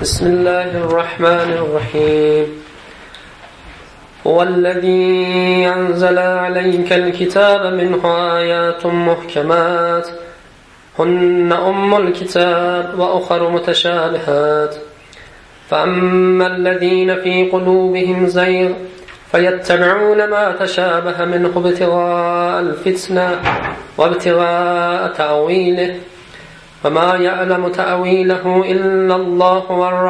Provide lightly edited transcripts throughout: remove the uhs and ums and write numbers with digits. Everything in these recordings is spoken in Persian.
بسم الله الرحمن الرحيم. هو الذي أنزل عليك الكتاب منه آيات محكمات هن أم الكتاب وأخر متشابهات فأما الذين في قلوبهم زيغ فيتبعون ما تشابه منه ابتغاء الفتنة وابتغاء تأويله وما يعلم تأويله إلا الله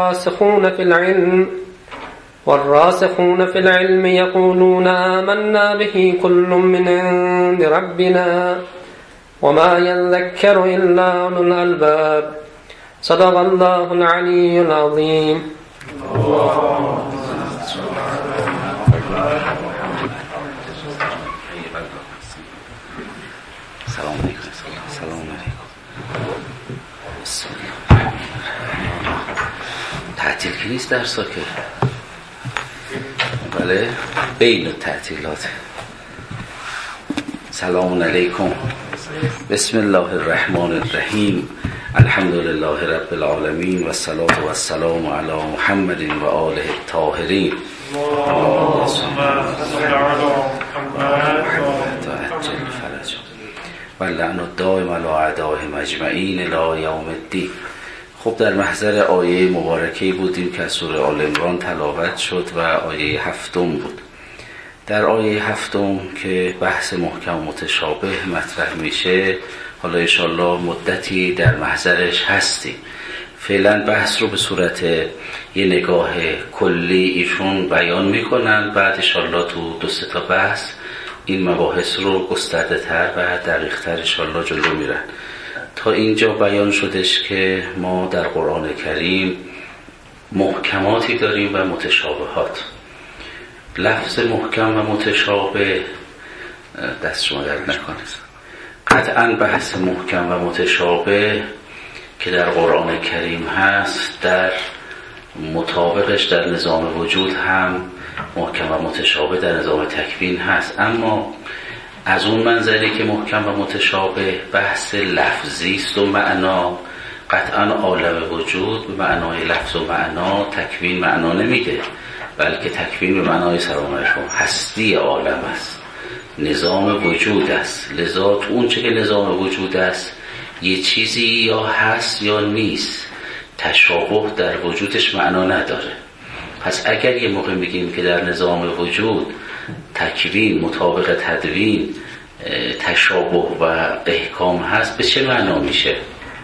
والراسخون في العلم يقولون آمنا به كل من عند ربنا وما يذكر إلا أولو الألباب. صدق الله العلي العظيم. تعطیل که نیست درسا که بله بین تعطیلات. سلام علیکم. بسم الله الرحمن الرحیم. الحمد لله رب العالمین و الصلاة و السلام علی محمد و آله الطاهرین. اللهم صل علی محمد وعجل فرجهم واللعن الدائم علی اعدائهم اجمعین الی یوم الدین. خب در محضر آیه مبارکه بودیم که از سوره آل عمران تلاوت شد و آیه 7 بود. در آیه 7 که بحث محکم و متشابه مطرح میشه، حالا انشالله مدتی در محضرش هستیم. فعلا بحث رو به صورت یه نگاه کلی ایشون بیان میکنن، بعد انشالله تو 2-3 تا بحث این مباحث رو گسترده تر و دقیق تر انشالله جلو میرن. تا اینجا بیان شدش که ما در قرآن کریم محکماتی داریم و متشابهات. لفظ محکم و متشابه دست شما درد نکنه. قطعا بحث محکم و متشابه که در قرآن کریم هست، در مطابقش در نظام وجود هم محکم و متشابه در نظام تکوین هست. اما از اون منظری که محکم و متشابه بحث لفظی است و معنا، قطعا عالم وجود به معنای لفظ و معنا تکوین معنا نمیده، بلکه تکوین به معنای سرآمدشون هستی عالم است، نظام وجود است. لذا تو اون چه که نظام وجود است یه چیزی یا هست یا نیست، تشابه در وجودش معنا نداره. پس اگر یه موقع میگیم که در نظام وجود تکوین مطابق تدوین تشابه و احکام هست، به چه معنا میشه؟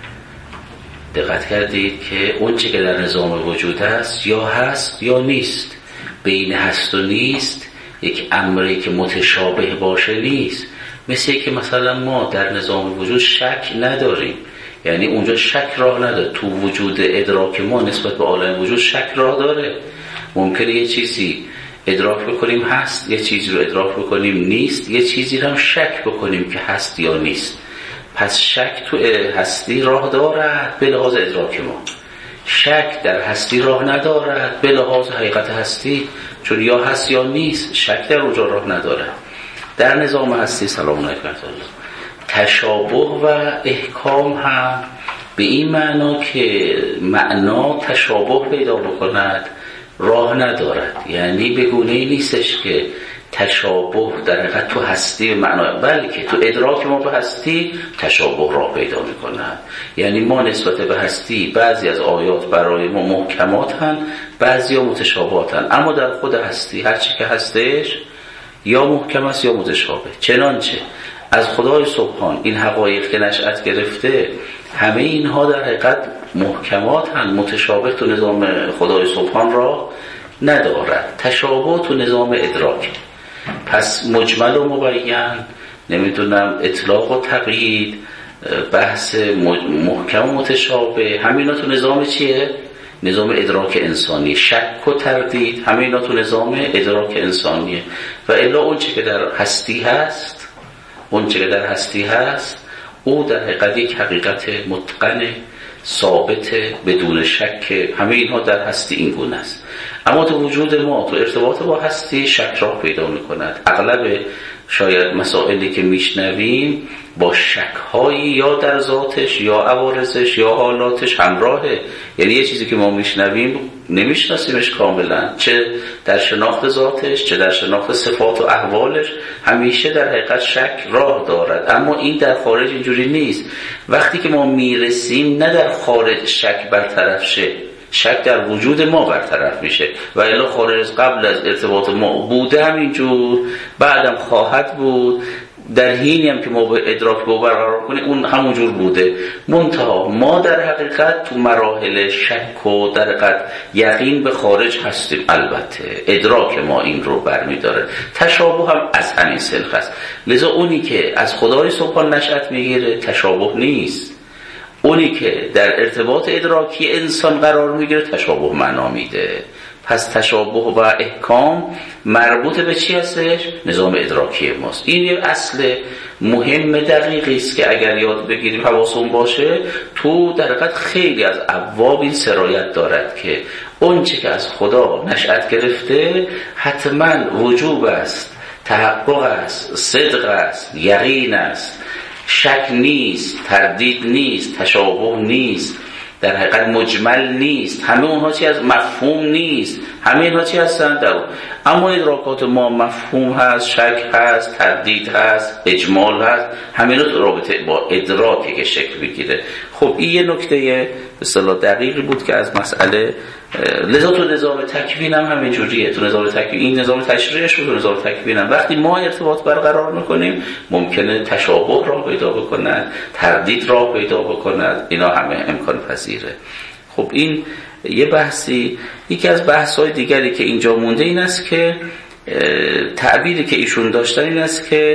دقت کردید که اون چه که در نظام وجود است یا هست یا نیست. بین هست و نیست یک امری که متشابه باشه نیست. مثل که مثلا ما در نظام وجود شک نداریم، یعنی اونجا شک راه نداره. تو وجود ادراک ما نسبت به عالم وجود شک راه داره. ممکنه یه چیزی ادراک بکنیم هست، یه چیزی رو ادراک بکنیم نیست، یه چیزی رو هم شک بکنیم که هست یا نیست. پس شک تو هستی راه دارد به لحاظ ادراک ما، شک در هستی راه ندارد به لحاظ حقیقت هستی، چون یا هست یا نیست، شک در اونجا راه ندارد. در نظام هستی سلام علیکم تشابه و احکام هم به این معنا که معنا تشابه پیدا بکند راه ندارد. یعنی به گونه‌ای نیستش که تشابه در حقیقت تو هستی معنا، بلکه تو ادراک ما به هستی تشابه راه پیدا می‌کند. یعنی ما نسبت به هستی بعضی از آیات برای ما محکمات هستند، بعضی‌ها متشابهات هستند، اما در خود هستی هر چی که هستش یا محکم است یا متشابه. چنانچه از خدای سبحان این حقایق که نشأت گرفته همه اینها در حقیقت محکمات هم، متشابه تو نظام خدای سبحان را ندارد، تشابه تو نظام ادراک. پس مجمل و مبین، نمیدونم اطلاق و تقیید، بحث محکم و متشابه، همینا تو نظام چیه؟ نظام ادراک انسانی. شک و تردید همینا تو نظام ادراک انسانیه. و الا اون چه که در هستی هست او در حقیقت یک حقیقت متقن ثابت بدون شک. همه اینها در هستی این گونه است. اما تو وجود ما تو ارتباط با هستی شک راه پیدا می‌کند. اغلب شاید مسائلی که میشنویم با شک‌هایی یا در ذاتش یا عوارضش یا حالاتش همراهه. یعنی یه چیزی که ما میشنویم نمیشناسیمش کاملا، چه در شناخت ذاتش چه در شناخت صفات و احوالش همیشه در حقیقت شک راه دارد. اما این در خارج اینجوری نیست. وقتی که ما میرسیم نه در خارج شک برطرف شه، شک در وجود ما برطرف میشه و الا خارج از قبل از ارتباط ما بوده همینجور، بعدم خواهد بود، در حینی هم که ما به ادراک با برقرار کنیم اون همونجور بوده. منتها ما در حقیقت تو مراحل شک و در حقیقت یقین به خارج هستیم. البته ادراک ما این رو برمیداره. تشابه هم از همین سلخ است. لذا اونی که از خدای سبحان نشأت میگیره تشابه نیست، اونی که در ارتباط ادراکی انسان قرار میگیره تشابه معنا میده. پس تشابه و احکام مربوط به چی هستش؟ نظام ادراکی ماست. این یه اصل مهم دقیقی است که اگر یاد بگیریم حواسمون باشه تو در حقیقت خیلی از ابواب این سرایت دارد که اون چه که از خدا نشأت گرفته حتما وجوب است، تحقق است، صدق است، یقین است، شک نیست، تردید نیست، تشابه نیست، در حقیقت مجمل نیست، همه اونها چی از مفهوم نیست، همه اینها چی هستن در اون. اما ادراکات ما مفهوم هست، شک هست، تردید هست، اجمال هست، همه اینا رابطه با ادراکی که شکل میگیره. خب این یه نکته به اصطلاح دقیقی بود که از مسئله. لذا تو نظام تکوین هم همین جوریه. تو نظام تکوین این نظام تشریعش بود، تو نظام تکوین هم وقتی ما ارتباط برقرار میکنیم ممکنه تشابه راه پیدا بکند، تردید راه پیدا بکند، اینا همه امکان پذیره. خب این یه بحثی. یکی از بحث‌های دیگری که اینجا مونده این است که تعبیری که ایشون داشتن این است که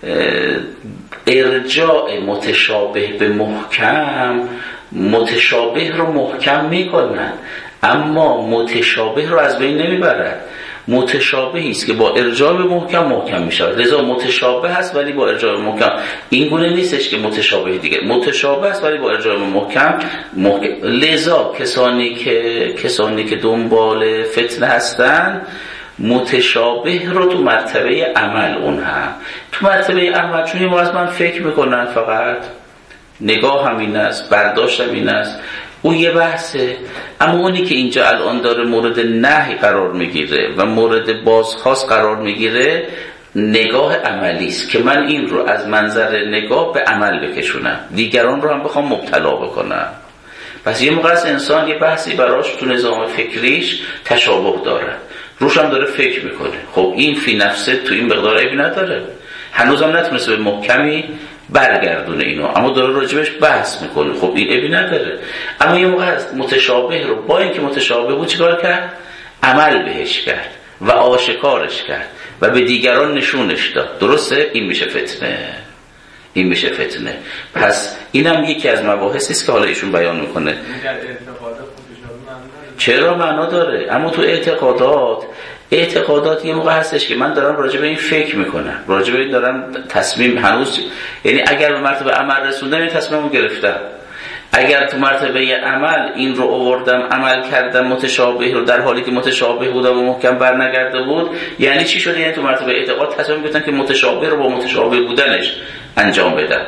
ارجاع متشابه به محکم متشابه رو محکم میکنن اما متشابه رو از بین نمیبرد. متشابهی است که با ارجاع به محکم میشه. لذا متشابه هست ولی با ارجاع به محکم. این گونه نیستش که متشابه دیگه متشابه است ولی با ارجاع به محکم. لذا کسانی که دنبال فتنه هستن متشابه رو تو مرتبه عمل اونها تو مرتبه عمل چون ما از من فکر میکنن، فقط نگاه هم این است، برداشت هم این است، اون یه بحثه. اما اونی که اینجا الان داره مورد نهی قرار میگیره و مورد بازخواست قرار میگیره نگاه عملی است که من این رو از منظر نگاه به عمل بکشونم، دیگران رو هم بخوام مبتلا بکنم. پس یه موقع از انسان یه بحثی براش تو نظام فکریش تشابه داره، روش هم داره فکر میکنه. خب این فی نفسه تو این مقدار عیبی نداره، هنوزم نتونسته به محکمی برگردونه اینو، اما داره راجبش بحث میکنه. خب این عیبی نداره. اما یه موقع متشابه رو با اینکه متشابه بود چیکار کرد؟ عمل بهش کرد و آشکارش کرد و به دیگران نشونش داد. درسته؟ این میشه فتنه. پس اینم یکی از مباحثی است که حالا ایشون بیان میکنه. چرا معنا داره؟ اما تو اعتقادات یه موقع هستش که من دارم راجع به این فکر میکنم، راجع به این دارم تصمیم هنوز، یعنی اگر به مرتبه عمل رسوندم این تصمیمو گرفتم، اگر تو مرتبه عمل این رو آوردم عمل کردم متشابه رو در حالی که متشابه بود و محکم برنگرده بود، یعنی چی شده؟ یعنی تو مرتبه اعتقاد تصمیم گرفتم که متشابه رو با متشابه بودنش انجام بدم.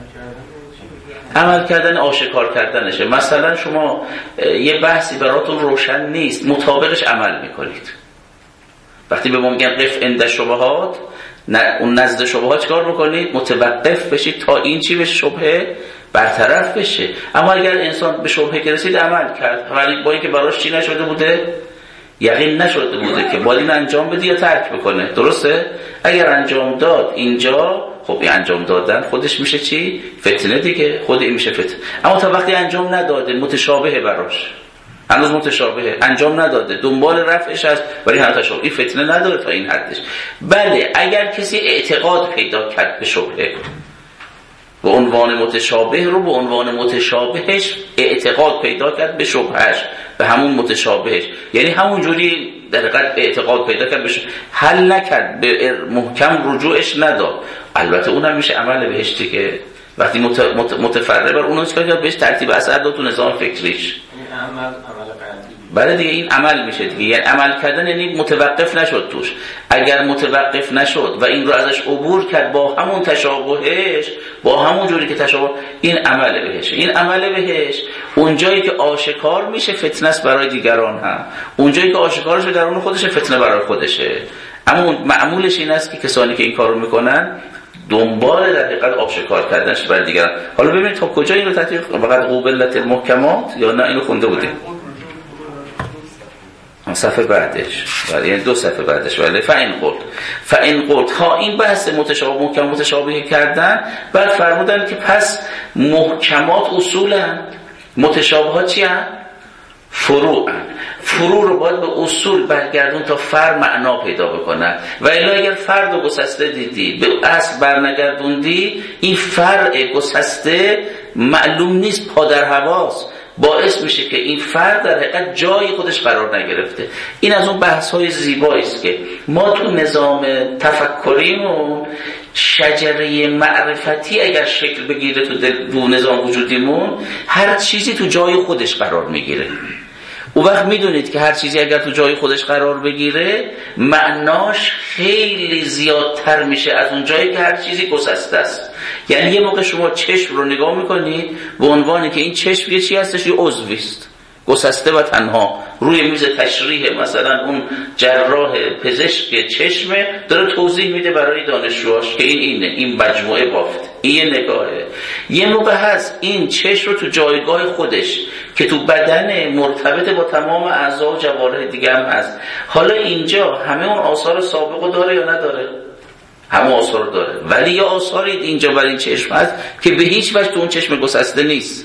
عمل کردن آشکار کردنشه. مثلا شما یه بحثی براتون روشن نیست، مطابقش عمل میکنید. وقتی به ما میگن قف عند شبهات، اون نزد شبهات چیکار میکنید؟ متوقف بشید تا این چی بشه؟ شبهه برطرف بشه. اما اگر انسان به شبهه که رسید عمل کرد ولی با اینکه براش چی نشده بوده؟ یقین نشده بوده که باید این انجام بده یا ترک بکنه. درسته؟ اگر انجام داد اینجا، خب این انجام دادن خودش میشه چی؟ فتنه دیگه. خود این میشه فتنه. اما تا وقتی انجام نداده متشابهه براش، هنوز متشابهه، انجام نداده، دنبال رفعش هست ولی هنوز تشابه، این فتنه نداره تا این حدش. بله اگر کسی اعتقاد پیدا کرد به شبهه به عنوان متشابه رو به عنوان متشابهش اعتقاد پیدا کرد به شبهش، به همون متشابهش، یعنی همون جوری در حقیقت اعتقاد پیدا کرد بشه، حل نکرد، به محکم رجوعش نداد، البته اونم میشه عمل بهش دیگه. وقتی متفرع بر اونو چیکار کرد؟ بهش ترتیب اثر داد تو نظام فکریش. بعد دیگه این عمل میشه دیگه، یعنی عمل کردن یعنی متوقف نشد توش. اگر متوقف نشد و این رو ازش عبور کرد با همون تشابهش، با همون جوری که تشابه، این عمل بهش. این عمل بهش اونجایی که آشکار میشه فتنه است برای دیگران هم، اونجایی که آشکار شده درون خودشه فتنه برای خودشه. اما معمولش این است که کسانی که این کارو میکنن دنبال در حقیقت آشکار کردنش برای دیگران. حالا ببینید تا کجا این رو تطبیق فقط قوبلت المحکمات یا نه اینو خونده بودیم صفحه بعدش، ولی یعنی 2 صفحه بعدش، ولی فإن قلت ها این بحث متشابه محکم متشابه کردن. بعد فرمودن که پس محکمات اصولن، متشابهات چی هستن؟ فروعن. فروع رو باید به اصول برگردون تا فرع معنا پیدا بکنه، و الا اگر فرد و گسسته دیدی به اصل برنگردوندی، این فرع گسسته معلوم نیست، پا در هواست، باعث میشه که این فرد در حقیقت جای خودش قرار نگرفته. این از اون بحث‌های زیبایی است که ما تو نظام تفکریمون شجره معرفتی اگر شکل بگیره تو نظام وجودیمون، هر چیزی تو جای خودش قرار میگیره. اون وقت میدونید که هر چیزی اگر تو جای خودش قرار بگیره معناش خیلی زیادتر میشه از اون جایی که هر چیزی گسسته است. یعنی یه موقع شما چشم رو نگاه میکنید به عنوانی که این چشم یه چی هستش، یه عضوی است گسسته و تنها روی میز تشریح، مثلا اون جراح پزشک چشمه داره توضیح میده برای دانشجوهاش که این مجموعه بافت، این یه نگاهه. یه موقع هست این چشم رو تو جایگاه خودش که تو بدن مرتبط با تمام اعضا و جوارح دیگه هم هست. حالا اینجا همه اون آثار سابقو داره یا نداره؟ همه آثار داره، ولی یه آثاری اینجا برای این چشم هست که به هیچ وجه تو اون چشم گسسته نیست.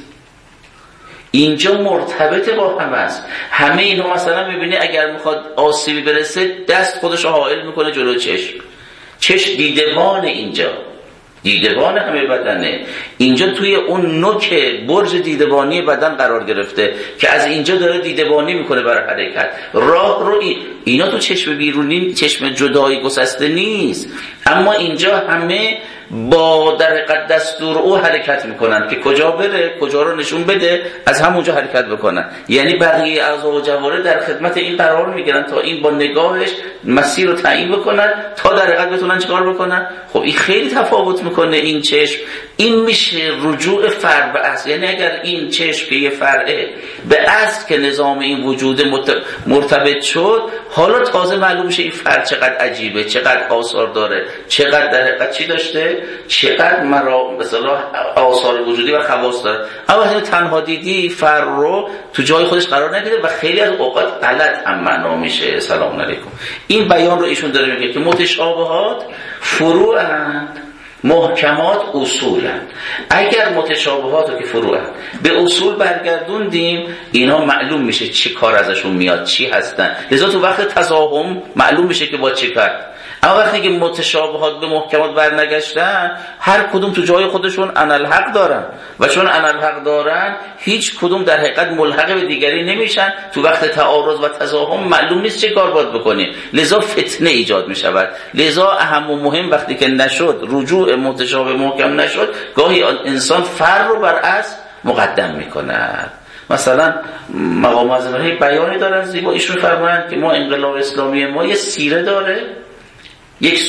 اینجا مرتبط با هم است. همه اینا مثلا میبینی اگر میخواد آسیبی برسه دست خودش رو حائل میکنه جلو چشم دیدبان، اینجا دیدبان همه بدنه، اینجا توی اون نوک برج دیدبانی بدن قرار گرفته که از اینجا داره دیدبانی میکنه برای حرکت. راه رو اینا تو چشم بیرونی، چشم جدایی گسسته نیست، اما اینجا همه با در حقیقت دستور او حرکت میکنن که کجا بره، کجا رو نشون بده، از همونجا حرکت بکنن. یعنی بقیه اعضا و جوارح در خدمت این قرار میگیرن تا این با نگاهش مسیر رو تعیین بکنن تا در حقیقت بتونن چیکار بکنن. خب این خیلی تفاوت میکنه. این چشم، این میشه رجوع فرع به اصل. یعنی اگر این چشم که یه فرعه به اصل که نظام این وجود مرتبط شد، حالا تازه معلوم میشه این فرع چقدر عجیبه، چقدر آثار داره، چقدر در حقیقت چی داشته، چقدر مثلا آثار وجودی و خواص داره. اما وقتی تنها دیدی فرع رو تو جای خودش قرار نگیره و خیلی از اوقات غلط هم معنا میشه. سلام علیکم. این بیان رو ایشون داره میگه که متشابهات فروعند، محکمات اصولند. اگر متشابهات رو که فروعند به اصول برگردوندیم، اینا معلوم میشه چه کار ازشون میاد، چی هستن. لذا تو وقت تزاحم معلوم میشه که با چه کار. اما وقتی که متشابهات به محکمات برنگشتن، هر کدوم تو جای خودشون انالحق دارن و چون انالحق دارن هیچ کدوم در حقیقت ملحق به دیگری نمیشن. تو وقت تعارض و تزاحم معلوم نیست چه کار باید بکنیم، لذا فتنه ایجاد میشود. لذا اهم و مهم وقتی که نشد، رجوع متشابه محکم نشد، گاهی انسان فرع رو بر اصل مقدم میکند. مثلا مقام معظم بیانی دارن زیبا، ایشون فرمایند که ما انقلاب اسلامی ما یه سیره داره، یک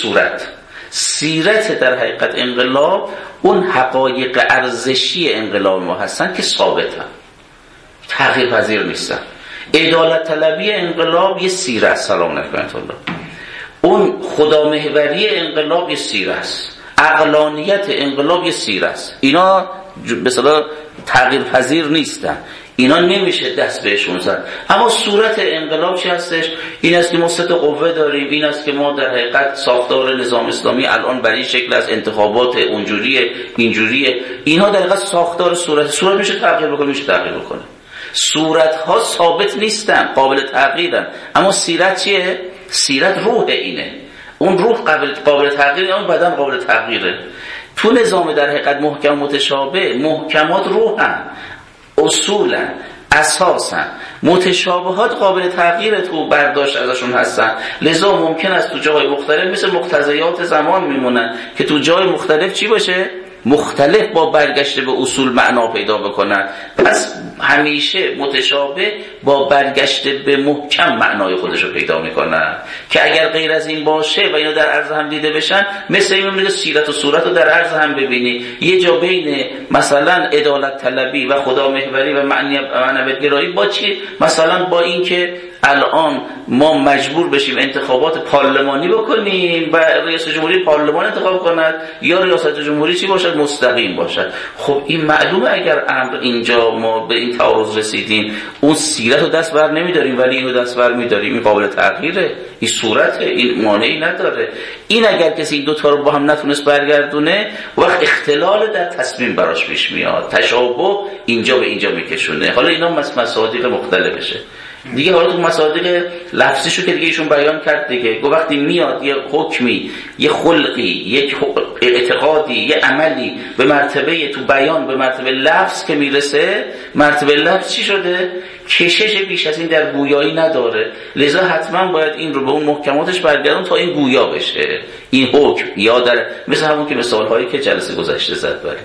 سیرت در حقیقت انقلاب، اون حقایق ارزشی انقلاب ما هستن که ثابتن، تغییر پذیر نیستن. عدالت طلبی انقلاب یه سیره است، سلام علیکم الله. اون خدامحوری انقلاب یه سیره است، عقلانیت انقلاب یه سیره است. اینا به اصطلاح تغییر پذیر نیستن، اینا نمیشه دست بهشون زد. اما صورت انقلاب چی هستش؟ این است که ما 3 قوه داریم، این است که ما در حقیقت ساختار نظام اسلامی الان برای شکل از انتخابات اونجوریه اینجوریه. اینها در حقیقت ساختار صورت میشه تغییر بکنه، میشه تغییر بکنه. صورت ها ثابت نیستن، قابل تغییرن. اما سیرت چیه؟ سیرت روح اینه، اون روح قابل تغییره، اون بدن قابل تغییره. تو نظام در حقیقت محکم متشابه، محکمات روحن، اصولا، اساسا. متشابهات قابل تغییر تو برداشت ازشون هستن. لذا ممکن است تو جای مختلف مثل مقتضیات زمان میمونن که تو جای مختلف چی باشه؟ مختلف با برگشت به اصول معنا پیدا بکنن. پس همیشه متشابه با برگشت به محکم معنای خودش رو پیدا میکنن که اگر غیر از این باشه و اینا در عرض هم دیده بشن، مثل این میگه سیرت و صورت رو در عرض هم ببینی، یه جا بین مثلا عدالت طلبی و خدا محوری و معنویت گرایی با چی؟ مثلا با این که الان ما مجبور بشیم انتخابات پارلمانی بکنیم و ریاست جمهوری پارلمان انتخاب کند یا ریاست جمهوری چی باشد؟ مستقیم باشد. خب این معلومه اگر امر اینجا ما به این تعارض رسیدیم، اون سیرت رو دست بر نمیداریم ولی اینو دست بر میداریم، این قابل تغییره، این صورته، این مانعی نداره. این اگر کسی این دوتا رو با هم نتونست برگردونه، وقت اختلال در تصمیم براش پیش میاد، تشابه اینجا به اینجا میکشونه. حالا اینا مصادیق مختلفشه دیگه. حالا تو مصادیق لفظیشو که دیگه ایشون بیان کرد دیگه، وقتی میاد یه حکمی، یه خلقی، یک اعتقادی، یه عملی به مرتبه تو بیان به مرتبه لفظ که میرسه، مرتبه لفظ چی شده؟ کشش بیش از این در گویایی نداره، لذا حتما باید این رو به اون محکماتش برگردون تا این گویا بشه این حکم. یا در مثل همون که مثال هایی که جلسه گذشته زد برش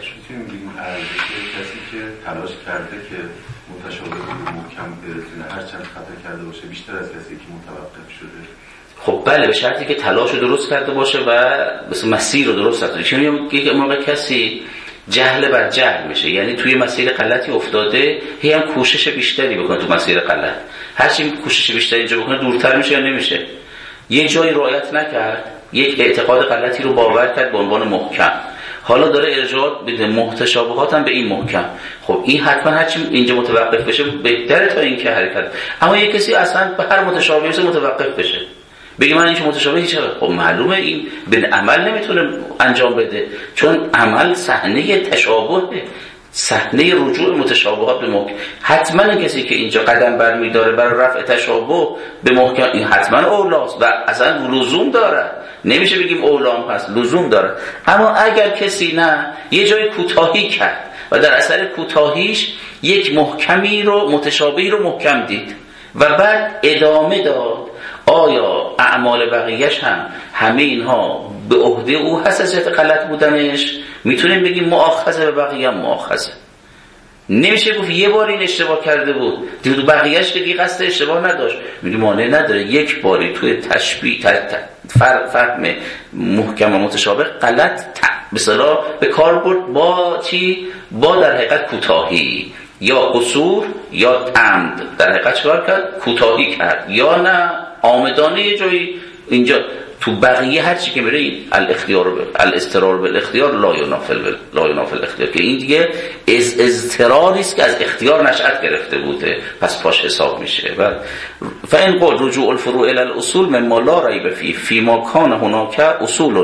کسی که تلاش کرده که متشابه محکم برسونه، هر چند خطا کرده باشه بیشتر از کسی که متوقف شده. خب بله، به شرطی که تلاش رو درست کرده باشه و مثل مسیر رو درست کرده. چون یک موقع کسی جهل بر جهل میشه، یعنی توی مسیر غلطی افتاده، هی هم کوشش بیشتری بکنه تو مسیر غلط، هرچی کوشش بیشتری اینجا بکنه دورتر میشه یا نمیشه. یک جایی رعایت نکرد، یک اعتقاد غلطی رو باور کرد به عنوان محکم، حالا داره ارجاع بده متشابهات هم به این محکم. خب این حتما هرچی اینجا متوقف بشه بهتره تا این که حرکت. اما یک کسی اصلا به هر متشابهی متوقف بشه، بگی من این که متشابه هیچ، خب معلومه این به عمل نمیتونه انجام بده، چون عمل صحنه تشابهه، صحنه رجوع متشابهات به محکم. حتما این کسی که اینجا قدم برمی‌داره برای رفع تشابه به محکم، این حتما اولاست و اصلا لزوم داره، نمیشه بگیم اولام هست، لزوم داره. اما اگر کسی نه یه جای کوتاهی کرد و در اثر کوتاهیش یک محکمی رو متشابهی رو محکم دید و بعد ادامه داد، آیا اعمال بقیهش هم همه اینها به عهده او هست از جهت غلط بودنش؟ میتونیم بگیم مؤاخذه به بقیه هم مؤاخذه. نمیشه گفت یه بار این اشتباه کرده بود دیگه بقیهش که دیگه قصد اشتباه نداشت، میگه مانع نداره یک باری توی تشبیه فهم محکم و متشابه غلط به اصطلاح به کار برد با چی؟ با در حقیقت کوتاهی یا قصور یا عمد. در حقیقت چیکار کرد؟ کوتاهی کرد یا نه آمدانه یه جایی اینجا. تو بقیه هر چی که میره این الاضطرار بالاختیار لا ینافی الاختیار، که این دیگه اضطراری است که از اختیار نشأت گرفته بوده، پس پاش حساب میشه. و فإن قل رجوع الفروع الی الاصول مما لا ریب فیه فیما کان هناک اصول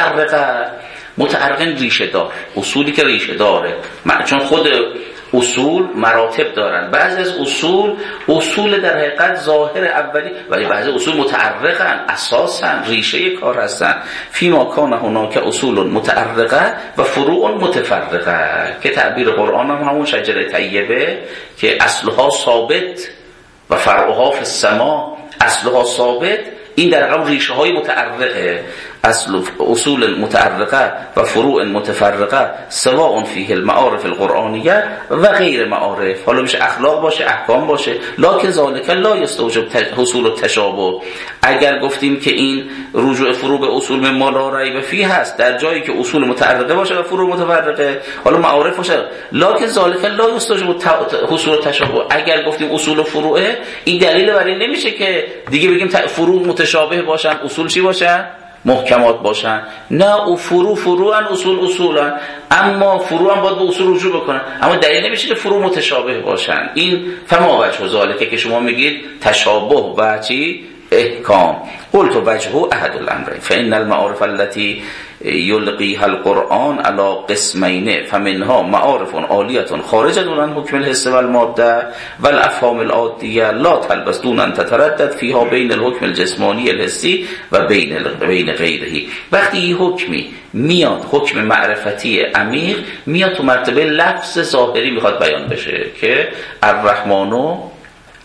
متعرقه ریشه دار، اصولی که ریشه داره، چون خود اصول مراتب دارن. بعضی از اصول در حقیقت ظاهر اولی، ولی بعضی اصول متعرقن، اساسن، ریشه کار هستن. فیما کان هناک اصول متعرقه و فروع متفرقه، که تعبیر قرآن هم همون شجره طیبه که اصلها ثابت و فرعها فی السما. اصلها ثابت، این در حقیقت ریشه های متعرقه، اصول متعرقه و فروع متفرقه سواء فیه المعارف القرآنیه و غیر معارف. حالا میشه اخلاق باشه، احکام باشه، لکن ذالک لا یستوجب حصول التشابه. اگر گفتیم که این رجوع فروع به اصول مما لا ریب فیه هست در جایی که اصول متعرقه باشه و فروع متفرقه، حالا معارف باشه، لکن ذالک لا یستوجب حصول التشابه. اگر گفتیم اصول و فروعه، این دلیل بر این نمیشه که دیگه بگیم فروع متشابه باشن، اصول چی باشن؟ محکمات باشن. نه، او فروعن، اصول اصولن، اما فروع هم باید به اصول رجوع بکنن، اما دلیل نمیشه که فروع متشابه باشن. این فما وجه ذالک که شما میگید تشابه و چی؟ احکام. قلت وجهه احد الامرین فان المعارف التي یلقیها القرآن علی قسمین فمنها معارف عالیه خارجه عن حکم الحس والماده والافهام العادیه لا تلبس دون ان تتردد فيها بین الحکم الجسمانی الحسی و بین غیره. وقتی این حکمی میاد، حکم معرفتی عمیق میاد تو مرتبه لفظ ظاهری میخواد بیان بشه که الرحمن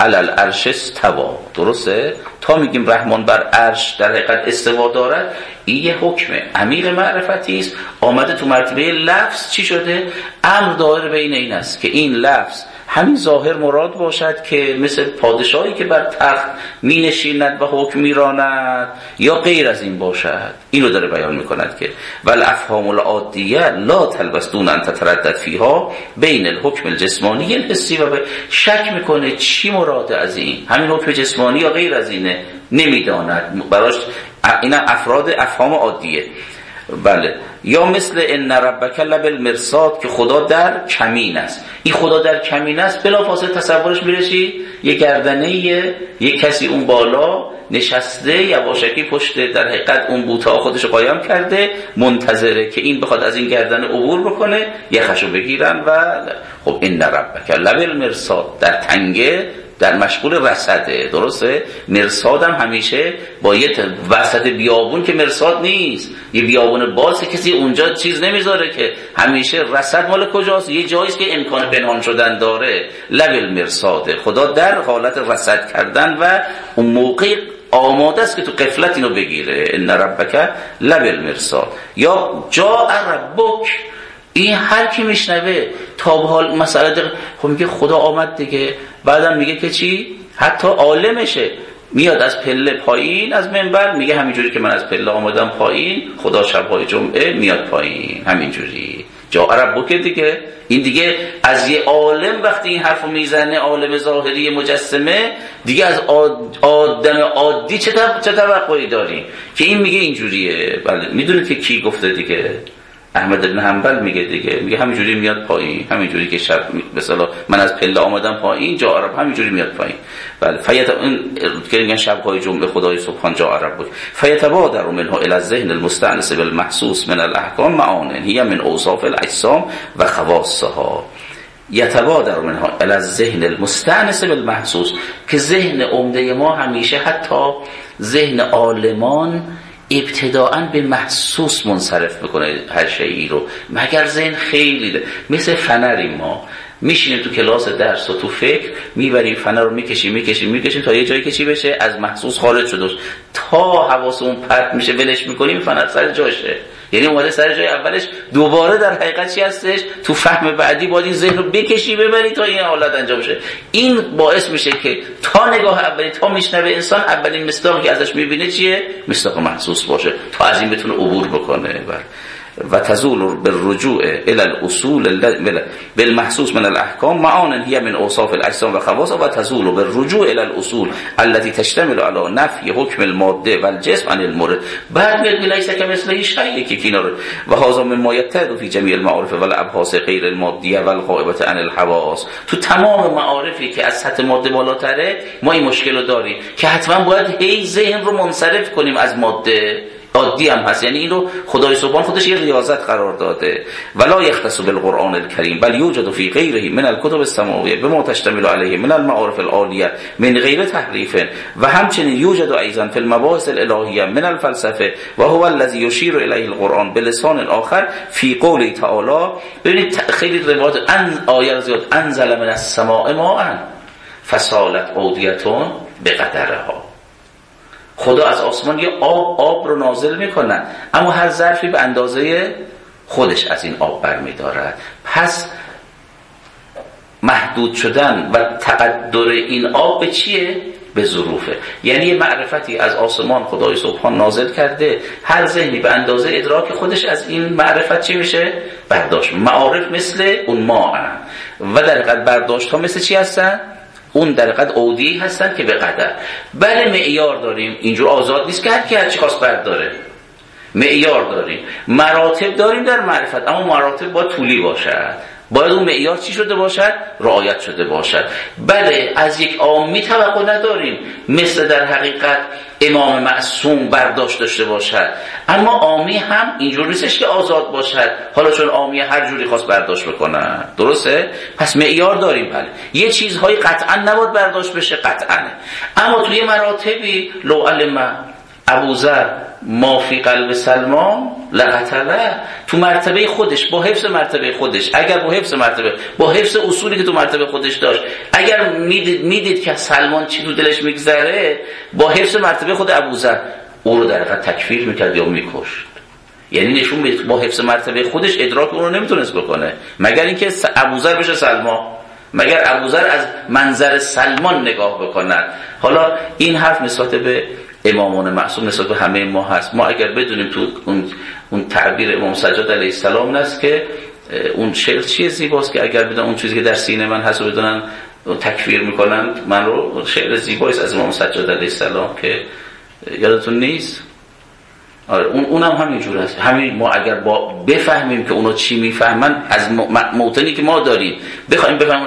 علی العرش استوى. درسته؟ تا میگیم رحمان بر عرش در حقیقت استوا دارد، این یه حکم امیر معرفتی است آمده تو مرتبه لفظ. چی شده؟ امر دایر بین این است که این لفظ همین ظاهر مراد باشد که مثل پادشاهی که بر تخت می نشیند و حکم می راند، یا غیر از این باشد. اینو داره بیان می کند که والافهام العادیه لا تلبس دون ان تتردد فیها بین الحکم الجسمانی الحسی و شک میکنه چی مراده از این، همین حکم جسمانی یا غیر از اینه، نمیداند براش. اینا افراد افهام عادیه. بله. یا مثل ان ربک لبالمرصاد که خدا در کمین است. این خدا در کمین است بلافاصله تصورش میره چی؟ یه گردنه یه کسی اون بالا نشسته یواشکی پشت در حقیقت اون بوتا خودش قایم کرده، منتظره که این بخواد از این گردنه عبور بکنه یخشو بگیرن. و خب ان ربک لبالمرصاد در تنگه، در مشغول رصده. درسته؟ مرصاد هم همیشه با یه وسط بیابون که مرصاد نیست، یه بیابون باز کسی اونجا چیز نمیذاره که، همیشه رصد مال کجاست؟ یه جاییست که امکان پنهان شدن داره. لب المرصاد، خدا در حالت رصد کردن و اون موقع آماده است که تو غفلت اینو بگیره. ان ربک لب المرصاد. یا جاء ربک، این هر کی میشنوه تا به حال مسئله خب میگه خدا آمد دیگه. بعدم میگه که چی؟ حتی عالمشه میاد از پله پایین از منبر میگه همینجوری که من از پله آمدم پایین، خدا شبهای جمعه میاد پایین همینجوری. جاء ربک دیگه. این دیگه از یه عالم وقتی این حرفو میزنه، عالم ظاهری مجسمه، دیگه از آدم عادی چه توقعی داری که این میگه اینجوریه؟ بله. میدونید که کی گفته دیگه؟ احمد بن حنبل میگه دیگه، میگه همینجوری میاد پایین، همینجوری که شب مثلا من از پله آمدم پایین جا عرب همینجوری میاد پایین. بله. که میگن شب‌های جمعه خدای سبحان جا عرب بود. فیتبادر منها الی الذهن المستأنس بالمحسوس من الاحکام معان هي من اوصاف الاجسام و خواصها. یتبادر منها الی الذهن المستأنس بالمحسوس، که ذهن عمده ما همیشه حتی ذهن عالمان ابتداعاً به محسوس منصرف میکنه هر شیئی رو، مگر ذهن خیلی مثل فنری. ما میشینیم تو کلاس درس و تو فکر میبریم فنر رو میکشیم تا یه جایی که چی بشه؟ از محسوس خارج شده، تا حواسمون پرت میشه ولش میکنیم فنر سر جاشه. یعنی اومده سر جای اولش، دوباره در حقیقت چی هستش؟ تو فهم بعدی باید این ذهن رو بکشی ببری تا این حالت انجام بشه. این باعث میشه که تا نگاه اولی تا میشنوه انسان اولین مصداقی که ازش میبینه چیه؟ مصداق محسوس باشه تا از این بتونه عبور بکنه. و تزول بالرجوع الى الاصول بالمحسوس من الاحکام معان هي من اوصاف الاجسام و خواص، و تزول بالرجوع الى الاصول التي تشتمل على نفی حکم الماده والجسم عن المورد. بعد میگه لیس کمثله شیء که اینا و هذا مما يتعد في جميع المعارف والابحاث غیر المادیه والغائبه عن الحواس. تو تمام معارفی که از سطح ماده بالاتره ما این مشکل رو داریم که حتما باید هی ذهن رو منصرف کنیم از ماده. عادی هم هست، یعنی این رو خدای سبحان خودش یه ریاضت قرار داده. ولا یختص بالقرآن الکریم بل یوجد فی غیره من الکتب السماویه بما تشتمل علیه من المعارف العالیه من غیر تحریف، و همچنین یوجد ایضا فی المباحث الالهیه من الفلسفه و هو الذی یشیر الیه القرآن بلسان آخر فی قوله تعالی. ببینید خیلی روایات آیه زیاد انزل من السماء ماء فسالت اودیه بقدرها. خدا از آسمان یه آب رو نازل میکنن، اما هر ظرفی به اندازه خودش از این آب برمیدارد. پس محدود شدن و تقدر این آب به چیه؟ به ظروفه. یعنی یه معرفتی از آسمان خدای سبحان نازل کرده، هر ذهنی به اندازه ادراک خودش از این معرفت چی میشه؟ برداشت. معارف مثل اون ما و در حقیقت برداشت ها مثل چی هستن؟ اون در حقیقت اودی هستن که به قدر. بله معیار داریم، اینجور آزاد نیست که هر کی هر چی خواست برداره. معیار داریم، مراتب داریم در معرفت، اما مراتب باید طولی باشد، باید اون معیار چی شده باشد؟ رعایت شده باشد. بله از یک عامی توقع نداریم مثل در حقیقت امام معصوم برداشت داشته باشد، اما عامی هم اینجور نیستش که آزاد باشد، حالا چون عامی هر جوری خواست برداشت بکنه. درسته؟ پس معیار داریم. بله یه چیزهایی قطعا نباید برداشت بشه، قطعا، اما توی مراتبی لو علم ابوذر ما فی قلب سلمان لقتله، تو مرتبه خودش، با حفظ مرتبه خودش، اگر با حفظ مرتبه، با حفظ اصولی که تو مرتبه خودش داشت، اگر میدید که سلمان چی تو دلش میگذره، با حفظ مرتبه خود ابوذر او رو در حقیقت تکفیر میکرد یا میکشت. یعنی نشون میده با حفظ مرتبه خودش ادراک اون رو نمیتونست بکنه، مگر اینکه ابوذر بشه سلمان، مگر ابوذر از منظر سلمان نگاه بکنن. حالا این حرف نسبت به امامان معصوم نسبت به همه ما هست. ما اگر بدونیم تو اون تعبیر امام سجاد علیه السلام است که اون شعر چیه زیباست که اگر بدونن اون چیزی که در سینه من هست و بدونن تکفیر میکنن من رو، شعر زیبایی است از امام سجاد علیه السلام که یادتون نیست؟ آره اونم همینجور هست. همین ما اگر بفهمیم که اونا چی میفهمن از موطنی که ما داریم بخوایم بفهمیم،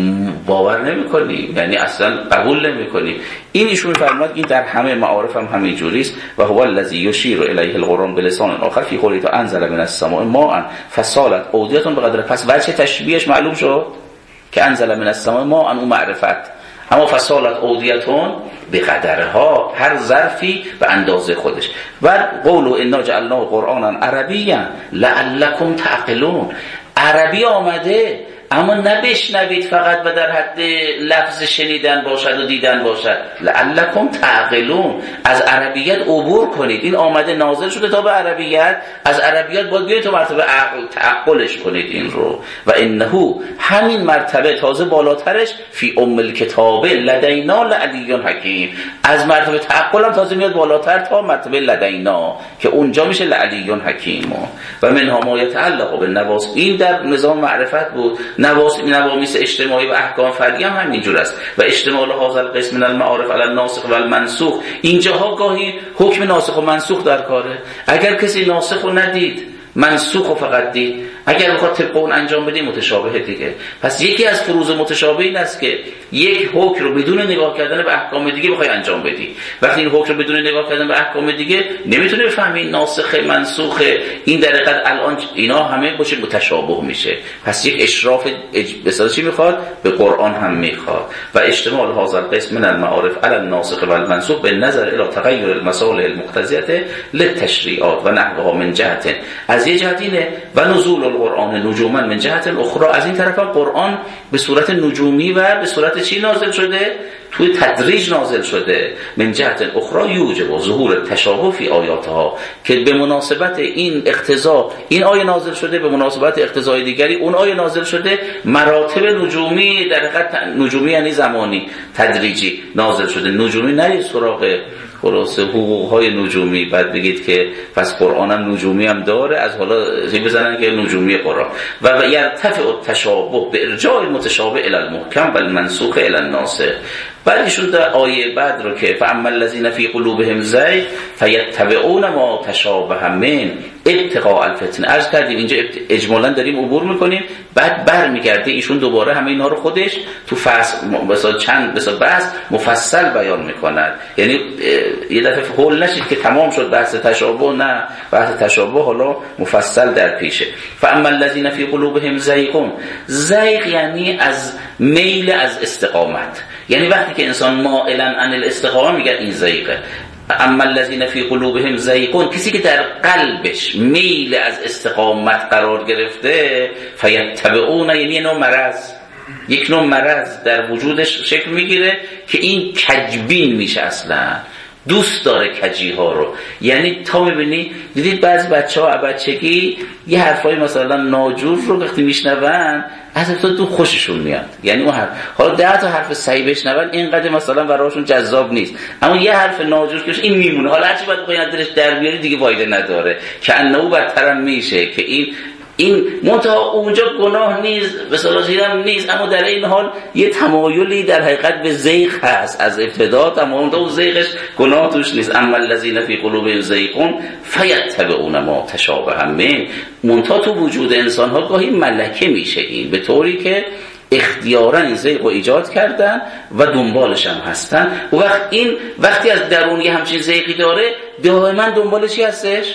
باور نمی‌کنیم، یعنی اصلا قبول نمی‌کنیم. این ایشون می‌فرماد این در همه معارف هم همینجوری است. و هو الذی یشیر الیه القرآن بلسان آخر فی قوله انزل من السماء ماء فسالت اودیه بقدر، پس وجه تشبیهش معلوم شد که انزل من السماء ماء اون معرفت، اما فسالت اودیتون به قدرها، هر ظرفی به اندازه خودش. و قولو انا جعلناه قرآنا عربیا لعلکم تعقلون، عربی آمده اما نبشنوید فقط و در حد لفظ شنیدن باشد و دیدن باشد، لعلکم تعقلون، از عربیت عبور کنید. این آمده نازل شده تا به عربیت، از عربیت باید بیایید تا مرتبه عقل تعقلش کنید این رو. و انه همین مرتبه تازه بالاترش فی ام الکتاب لدینا لعلی حکیم، از مرتبه تعقل هم تازه میاد بالاتر تا مرتبه لدینا که اونجا میشه لعلی حکیم. و منها ما یتعلق بالنواصب، این در نظام معرفت بود. نوامیس اجتماعی و احکام فردی هم همینجور است. و اشتمال هذا القسم من المعارف علی الناسخ و المنسوخ، اینجاها گاهی حکم ناسخ و منسوخ در کاره. اگر کسی ناسخ رو ندید منسوخ رو فقط دید، اگر بخواد طبق اون انجام بدی متشابه دیگه. پس یکی از فروض متشابه این است که یک حکم رو بدون نگاه کردن به احکام دیگه بخوای انجام بدی. وقتی این حکم رو بدون نگاه کردن به احکام دیگه نمیتونی بفهمی ناسخ منسوخ، این در حقیقت الان اینا همه باشه متشابه میشه. پس یک اشراف به چی میخواد؟ به قرآن هم میخواد. و اشتمال هذا القسم من المعارف علی الناسخ و المنسوخ بالنظر الى تغیر المصالح المقتضیه للتشریعات و نحوها من جهت، از یه جهت اینه، و نزول القرآن نجوما من جهت اخرى، از این طرف هم قرآن به صورت نجومی و به صورت چی نازل شده؟ توی تدریج نازل شده. من جهت اخرى یوجب و ظهور تشابه فی آیاتها، که به مناسبت این اقتضا این آیه نازل شده، به مناسبت اقتضای دیگری اون آیه نازل شده. مراتب نجومی در حقیقت، نجومی یعنی زمانی، تدریجی نازل شده. نجومی نه سراغ خلاصه حقوق‌های نجومی بعد بگید که پس قرآن هم نجومی هم داره، از حالا چی بزنن که نجومی قرآن. و یرتفع التشابه به ارجاع المتشابه الی المحکم و المنسوخ الی الناسخ. بعد ایشون در آیه بعد رو که فاما الذین فی قلوبهم زیغ فیتبعون ما تشابه من ابتغاء الفتنه، عرض کردیم اینجا اجمالا داریم عبور میکنیم، بعد برمیگرده ایشون دوباره همه اینا رو خودش تو فصل مثلا چند بحث مفصل بیان میکند. یعنی یه دفعه هول نشید که تمام شد بحث تشابه، نه، بحث تشابه حالا مفصل در پیشه. فاما الذین فی قلوبهم زیغ، زیغ یعنی از میل از استقامت، یعنی وقتی که انسان مائلا عن الاستقامه میگن این زیغه. اما الذین فی قلوبهم زیغون، کسی که در قلبش میل از استقامت قرار گرفته، فیتبعون یعنی نوع مرض، یک نوع مرض در وجودش شکل میگیره که این کجبین میشه، اصلا دوست داره کجی ها رو. یعنی تا میبینی دیدید بعضی بچه‌ها بچگی یه حرفای مثلا ناجور رو وقتی میشنون از تو خوششون میاد، یعنی اون حرف، حالا 10 تا حرف صحیح بشنون اینقدر مثلا براشون جذاب نیست، اما یه حرف ناجور که این میمونه، حالا هرچی باید بخوای دلش در بیاری دیگه فایده نداره، که انه بدترم میشه که این منتها اونجا گناه نیست، به صلاحی هم نیست، اما در این حال یه تمایلی در حقیقت به زیغ هست از ابتدا، تمام اون زیغش گناه توش نیست. اما الذین فی قلوبهم زیغ فیتبعون ما تشابه من، منتها تو وجود انسان ها گاهی ملکه میشه این، به طوری که اختیاراً این زیغ رو ایجاد کردن و دنبالش هم هستن. و وقتی از درونی همچین زیغی داره دائما دنبالش هستش،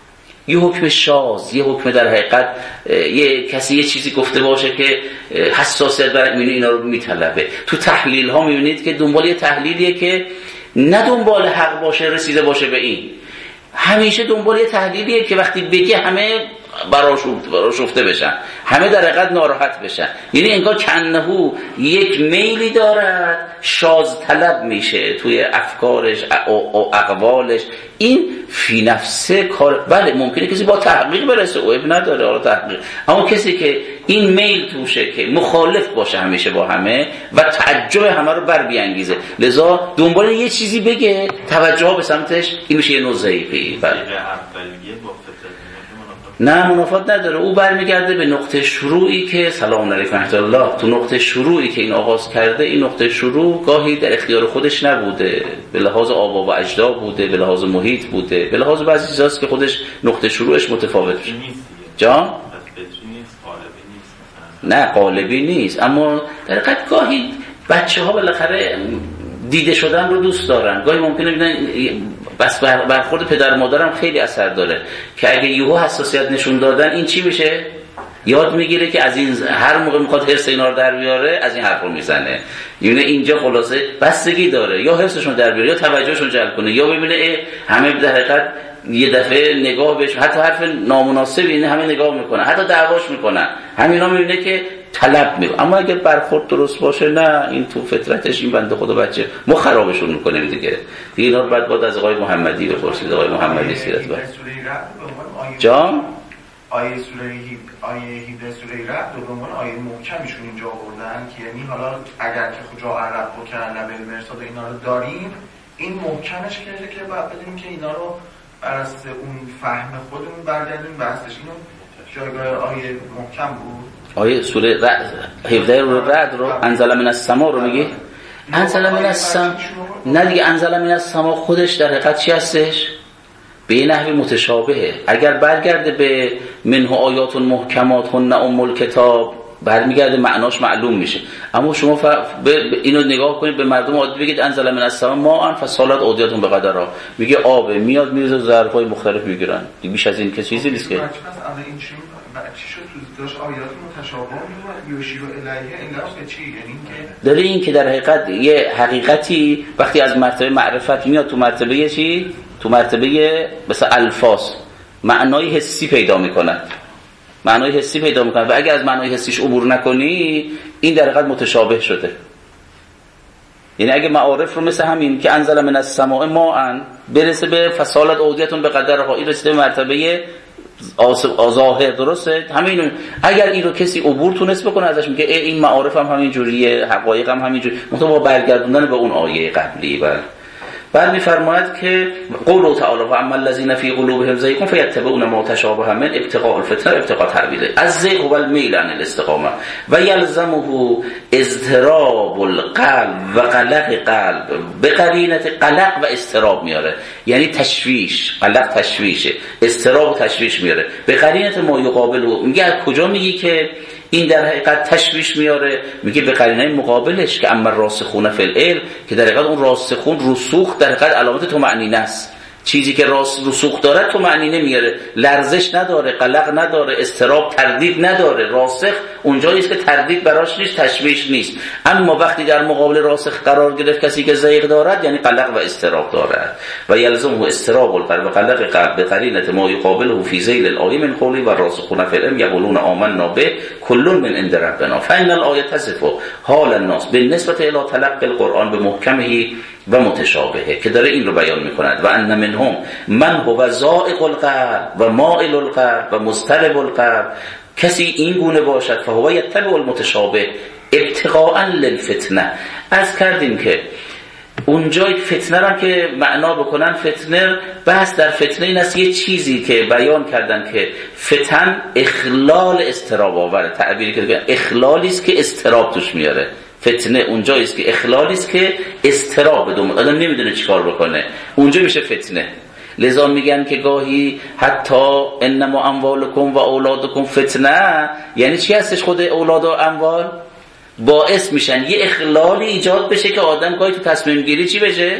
یه حکم شاذ، یه حکم در حقیقت یه کسی یه چیزی گفته باشه که حساسیت برای اینا رو میطلبه. تو تحلیل ها میبینید که دنبال یه تحلیلیه که نه دنبال حق باشه رسیده باشه به این، همیشه دنبال یه تحلیلیه که وقتی بگه همه براشفته بشن، همه در حقیقت ناراحت بشن. یعنی انگار کنهو یک میلی دارد، شاذ طلب میشه توی افکارش و اقوالش. این فی نفسه کار، بله ممکنه کسی با تحقیق برسه، عیب نداره حالا تحقیق، اما کسی که این میل توشه که مخالف باشه همیشه با همه و تعجب همه رو بر بیانگیزه، لذا دنبال یه چیزی بگه توجه ها به سمتش، این میشه یه نوع ضعیفی. بله نه منافات نداره، او برمیگرده به نقطه شروعی که سلام علیکم رحمت الله، تو نقطه شروعی که این آغاز کرده. این نقطه شروع گاهی در اختیار خودش نبوده، به لحاظ آبا و اجداد بوده، به لحاظ محیط بوده، به لحاظ بعضی چیزاست که خودش نقطه شروعش متفاوت میشه. جان نه قالبی نیست، اما در حقیقت گاهی بچه‌ها بالاخره دیده شدن رو دوست دارن. گاهی ممکنه ببینن بس برخورد پدر مادرم خیلی اثر داره که اگه یهو حساسیت نشون دادن این چی میشه؟ یاد میگیره که از این هر موقع میخواد حرص اینا رو در بیاره از این حرفو میزنه. یعنی اینجا خلاصه بستگی داره، یا حرصشون در بیاره یا توجهشون جلب کنه، یا ببینه همه در حقیقت یه دفعه نگاه بهش، حتی حرف نامناسبی اینه همه نگاه میکنن، حتی دعواش میکنن، همینا میبینه که طلب میکنه. اما اگر برخورد درست باشه، نه این تو فطرتش، این بنده خدا بچه ما خرابشون میکنیم دیگه اینا رو بعد از آقای محمدی بپرسید. آقای محمدی سیرت بعد جان آیه سوره 17 سوره رعد به عنوان آیه محکمشون اینجا آوردن که یعنی حالا اگر که جا عرب و کرن لبل مرصاد اینا رو داریم، این محکمش کرده که بعد بدونیم که اینا رو بر اساس اون فهم خودمون برگردیم بحثش. اینو جایگاه آیه محکم بود. آیه سوره رعد 17 رو رعد رو انزل من السما رو میگی؟ انزل من السما نه دیگه، انزل من السما خودش در حقیقت چی هستش؟ به نحوی متشابهه. اگر برگرده به منه آیات محکمات هن ام الکتاب برمیگرده معناش معلوم میشه. اما شما اینو نگاه کنید به مردم عادی بگید انزل من السما ماء فسالت اودیتون به قدرها، میگه آب میاد میریزه ظرفای مختلف میگیرن، بیش از این که چیزی نیست. که این چی شد تو داش آیات متشابه میاد یوشیرو الیه این لفظ چی؟ یعنی که داره این که در حقیقت یه حقیقتی وقتی از مرتبه معرفت میاد تو مرتبه چی؟ تو مرتبه مثلا الفاظ معنای حسی پیدا میکنن، معنای حسی پیدا میکنن و اگر از معنای حسیش عبور نکنی این در حقیقت متشابه شده. یعنی اگه معارف رو مثل همین که انزل من السماء ماء برسه به فصالت اودیتون به قدرها، این رسیده به مرتبه ظاهر، درسته؟ همین اگر این رو کسی عبور تونست بکنه ازش میگه این معارف هم همین جوریه، حقایق هم همین جوریه، مثلا با برگردوندن به اون آیه قبلی. بعد میفرماید که قوله تعالی و اما الذين في قلوبهم زيغ فيتبعون ما تشابه من ابتغاء الفتنه و ابتغاء تأويله. الزيغ والميل عن الاستقامه و يلزمه اضطراب القلب و قلق قلب به قرینه قلق و اضطراب میاره، یعنی تشویش، قلق تشویشه، اضطراب و تشویش میاره به قرینه ما یقابله. میگه کجا میگی که این در حقیقت تشویش میاره؟ میگه به قرینه مقابلش که اما راسخون فی العلم، که در حقیقت اون راسخون رسوخ در حقیقت علامت طمأنینه است. چیزی که رسوخ داره طمأنینه میاره، لرزش نداره، قلق نداره، اضطراب تردید نداره. راسخ اونجایی است که تردید براش نیست، تشویش نیست. اما وقتی در مقابل راسخ قرار گرفت کسی که زیغ دارد، یعنی قلق و اضطراب دارد. و یلزمه اضطراب القلب و قلق قلب به قرینه ما یقابله فی ذیل الآیه من قولی و راسخون فی العلم یقولون آمنا به کل من عند ربنا فإن الآیه تصف حال الناس بالنسبه الی تلقی القرآن به محکمه و متشابهه، که داره این رو بیان میکند. و ان منهم من هو زائق القلب و مائل القلب و مضطرب القلب. کسی این گونه باشد فهو یتبع المتشابه ابتغاء للفتنه. از کردیم که اونجای فتنه رو که معنا بکنن، فتنه بحث در فتنه این است، یه چیزی که بیان کردن که فتن اخلال اضطراب آوره، تعبیری که بگن اخلالی است که اضطراب توش میاره. فتنه اونجایی است که اخلالی است که اضطراب بدون آدم نمیدونه چیکار بکنه، اونجا میشه فتنه. لذا میگن که گاهی حتی انما اموالکم و اولادکم فتنه، یعنی چی هستش؟ خود اولاد و اموال باعث میشن یه اخلالی ایجاد بشه که آدم گاهی تو تصمیم گیری چی بشه؟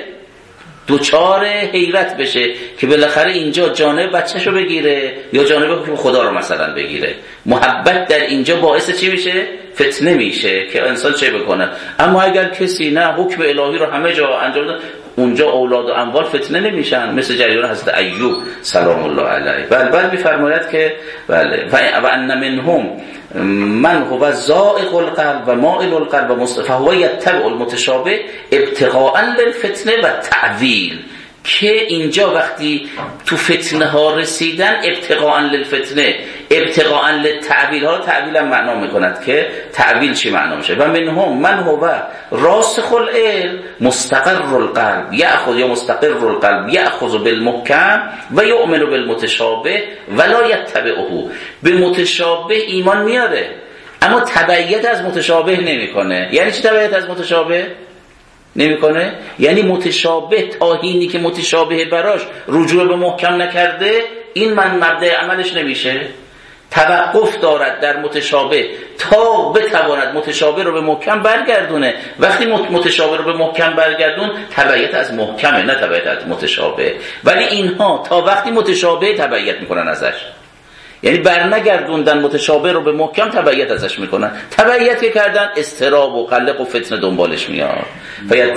دوچار حیرت بشه که بالاخره اینجا جانب بچه‌شو بگیره یا جانب خدا رو مثلا بگیره. محبت در اینجا باعث چی میشه؟ فتنه میشه که انسان چه بکنه. اما اگر کسی نه حکم الهی رو همه جا انجام بده، اونجا اولاد و اموال فتنه نمیشن، مثل جریان حضرت ایوب سلام الله علیه. بعد میفرماید که بله و ان منهم من هو زائق القلب و مائل القلب و فهو یتبع المتشابه ابتغاء للفتنه و تعویل، که اینجا وقتی تو فتنه ها رسیدن ابتغاء للفتنه ابتغاء للتعویل ها، تعویل هم معنا میکند که تعویل چی معنا میشه. و منهم من هو راسخ العلم مستقر القلب یأخذ یا مستقر القلب یأخذ بالمحکم و یؤمن بالمتشابه ولا یتبعه. به متشابه ایمان میاره اما تبعیت از متشابه نمیکنه. یعنی چی تبعیت از متشابه نمیکنه؟ یعنی متشابه تا حینی که متشابه براش رجوع به محکم نکرده، این من مبدأ عملش نمیشه. توقف دارد در متشابه تا بتواند متشابه رو به محکم برگردونه. وقتی متشابه رو به محکم برگردون، تبعیت از محکمه نه تبعیت از متشابه. ولی اینها تا وقتی متشابه تبعیت میکنن ازش، یعنی برنگردوندن متشابه رو به محکم تبعیت ازش میکنن. تبعیت که کردن اضطراب و قلق و فتنه دنبالش میاد. متشابه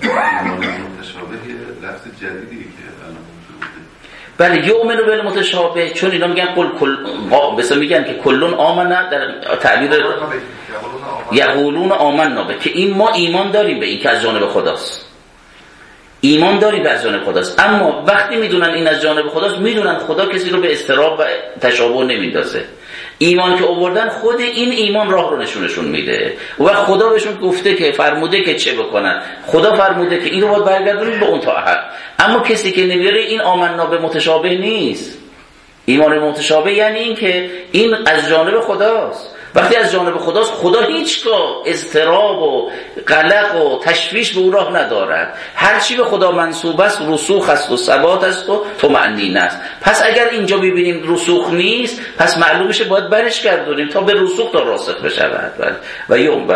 لفظ جدیدیه که بله یؤمن بالمتشابه، چون اینا میگن مثلا میگن که کلون آمنا، در تعبیر یقولون آمنا به، که این ما ایمان داریم به این که از جانب خداست، ایمان داریم به از جانب خداست. اما وقتی میدونن این از جانب خداست، میدونن خدا کسی رو به اضطراب و تشابه نمیندازه. ایمان که آوردن خود این ایمان راه رو نشونشون میده و خدا بهشون گفته که فرموده که چه بکنن، خدا فرموده که این رو باید برگردونید به اون طاعت. اما کسی که نمیاره این آمنا به متشابه نیست. ایمان متشابه یعنی این که این از جانب خداست. وقتی از جانب خداست، خدا هیچگاه اضطراب و قلق و تشویش به او راه ندارد. هر چی به خدا منسوب است رسوخ است و ثبات است و طمأنینه است. پس اگر اینجا ببینیم رسوخ نیست، پس معلوم میشه باید برش گردونیم تا به رسوخ تا راسخ بشود. و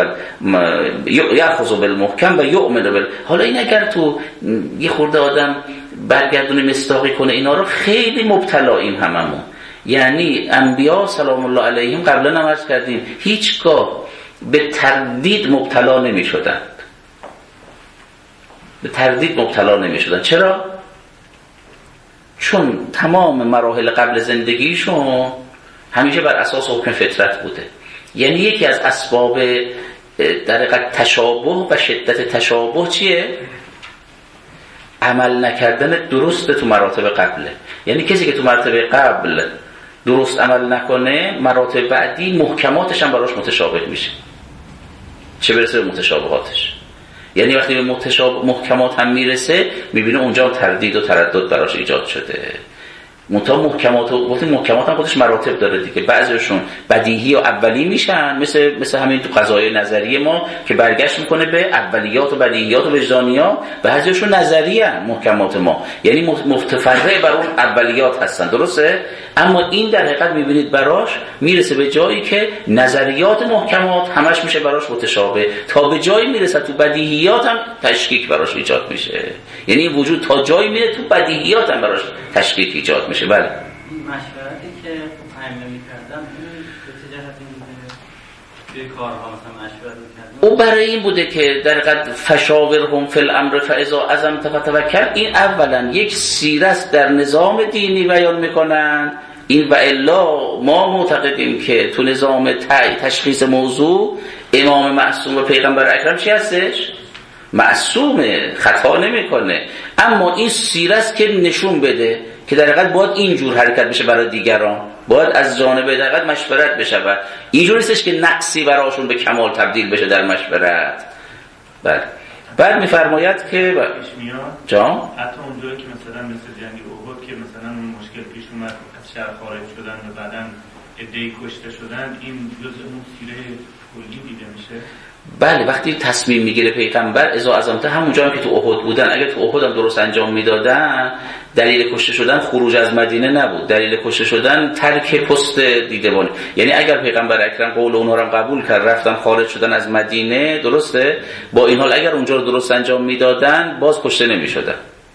یأخذ بالمحکم و یؤمن حالا این اگر تو یه خورده آدم برگردونه مصداقی کنه اینا رو، خیلی مبتلاییم هممون. یعنی انبیا سلام الله علیهم قبلا هم عرض کردیم هیچگاه به تردید مبتلا نمی شدند. به تردید مبتلا نمی شدند. چرا؟ چون تمام مراحل قبل زندگیشون همیشه بر اساس حکم فطرت بوده. یعنی یکی از اسباب در حقیقت تشابه و شدت تشابه چیه؟ عمل نکردن درست تو مراتب قبله. یعنی کسی که تو مرتبه قبل درست عمل نکنه، مراتب بعدی محکماتش هم براش متشابه میشه، چه برسه به متشابهاتش. یعنی وقتی به محکمات هم میرسه، میبینه اونجا تردید و تردد براش ایجاد شده. منتها محکمات هم خودش مراتب داره دیگه. بعضیشون بدیهی و اولی میشن، مثل همین تو قضایای نظریه ما که برگشت میکنه به اولیات و بدیهیات و وجدانیات. بعضیشون نظریه محکمات ما، یعنی متفرع بر اون اولیات هستن، درسته؟ اما این در حقیقت میبینید براش میرسه به جایی که نظریات محکمات همش میشه براش متشابه، تا به جایی میرسه تو بدیهیات هم تشکیک براش ایجاد میشه. یعنی وجود تا جایی میره تو بدیهیات هم براش تشکیک ایجاد میشه. بله این مشورتی که ائمه می‌کردن به چه جهتی توی کارها مثلا مشورت می‌کردن؟ او برای این بوده که در حقیقت فشاورهم فی الامر فاذا عزمت فتوکل، این اولا یک سیره است در نظام دینی بیان میکنن. این و الا ما معتقدیم که تو نظام تشخیص موضوع امام معصوم و پیغمبر اکرم چی هستش؟ معصومه، خطا نمیکنه. اما این سیره است که نشون بده که در حقیقت باید اینجور حرکت بشه برای دیگران، باید از جانب در حقیقت مشورت بشه و اینجور نیستش که نقصی براشون به کمال تبدیل بشه در مشورت. بله. بعد میفرماید که جان حتی اونجایی که مثلا مثل جنگ احد که مثلا اون مشکل پیش اومد از شهر خارج شدن و بعدن عده‌ای کشته شدن، این جزء اون سیره کلی دیده میشه. بله، وقتی تصمیم میگیره پیغمبر اذا عزمته، همونجا که تو احد بودن، اگه تو احد هم درست انجام میدادن، دلیل کشته شدن خروج از مدینه نبود، دلیل کشته شدن ترک پست دیدبانی. یعنی اگر پیغمبر اکرم قول اونها رو قبول کرد، رفتن خارج شدن از مدینه، درسته، با این حال اگر اونجا رو درست انجام میدادن باز کشته نمیشدن.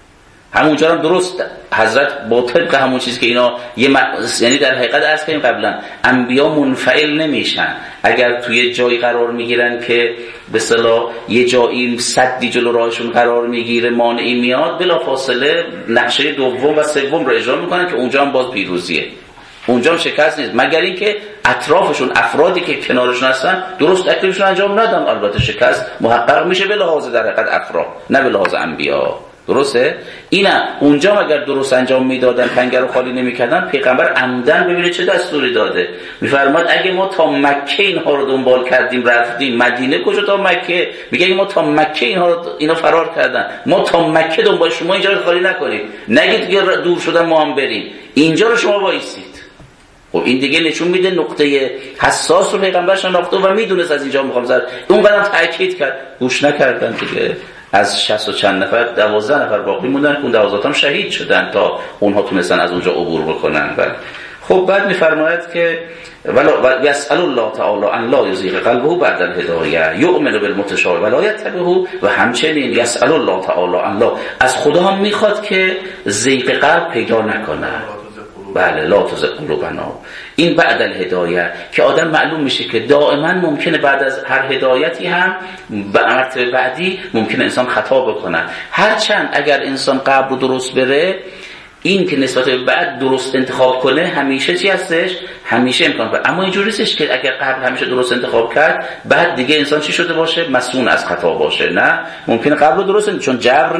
همونجا هم درست حضرت با طبق همون چیزی که اینا یعنی در حقیقت عرض کردیم قبلا انبیا منفعل نمیشن. اگر توی جایی قرار میگیرن که به اصطلاح یه جایی سدی جلو راهشون قرار میگیره، مانعی میاد، بلافاصله نقشه دوم و سوم رو اجرا میکنن که اونجا هم باز پیروزیه، اونجا هم شکست نیست، مگر اینکه اطرافشون افرادی که کنارشون هستن درست تکلیفشون انجام ندن. البته شکست محقق میشه به لحاظ در حقیقت افراد، نه به لحاظ انبیا. درسته؟ اینا اونجا اگر درست انجام میدادن، پنگه رو خالی نمیکردن، پیغمبر عمدن ببینید چه دستوری داده. میفرماد اگه ما تا مکه اینها رو دنبال کردیم رفتیم مدینه، کجا تا مکه؟ میگه اگه ما تا مکه اینا فرار کردن، ما تا مکه دنبال شما اینجا رو خالی نکنید، نگید که دور شدن ما هم بریم، اینجا رو شما وایسید. خب این دیگه نشون میده نقطه حساس رو پیغمبر شناخته و میدونست از اینجا میخوام زد. اونقدر تاکید کرد، گوش نکردن دیگه. از 60 و چند نفر 12 نفر باقی موندن که اون 12 هم شهید شدن تا اونها تونستن از اونجا عبور بکنن. خب بعد میفرماید که و یسأل الله تعالی ان لا یزیغ قلبه بعد الهدایه یؤمن بالمتشابه ولا یتبعه، و همچنین یسأل الله تعالی ان لا، از خدا هم میخواد که زیغ قلب پیدا نکنه. بله، لا تزغ قلوبنا، این بعد الهدایه که آدم معلوم میشه که دائما ممکنه بعد از هر هدایتی هم به مرتبه بعدی ممکنه انسان خطا بکنه. هرچند اگر انسان قبل رو درست بره، این که نسبت به بعد درست انتخاب کنه همیشه چی هستش؟ همیشه امکان داره. اما اینجوری نیستش که اگر قبل همیشه درست انتخاب کرد بعد دیگه انسان چی شده باشه؟ مسئول از خطا باشه. نه، ممکنه قبل رو درست چون جبر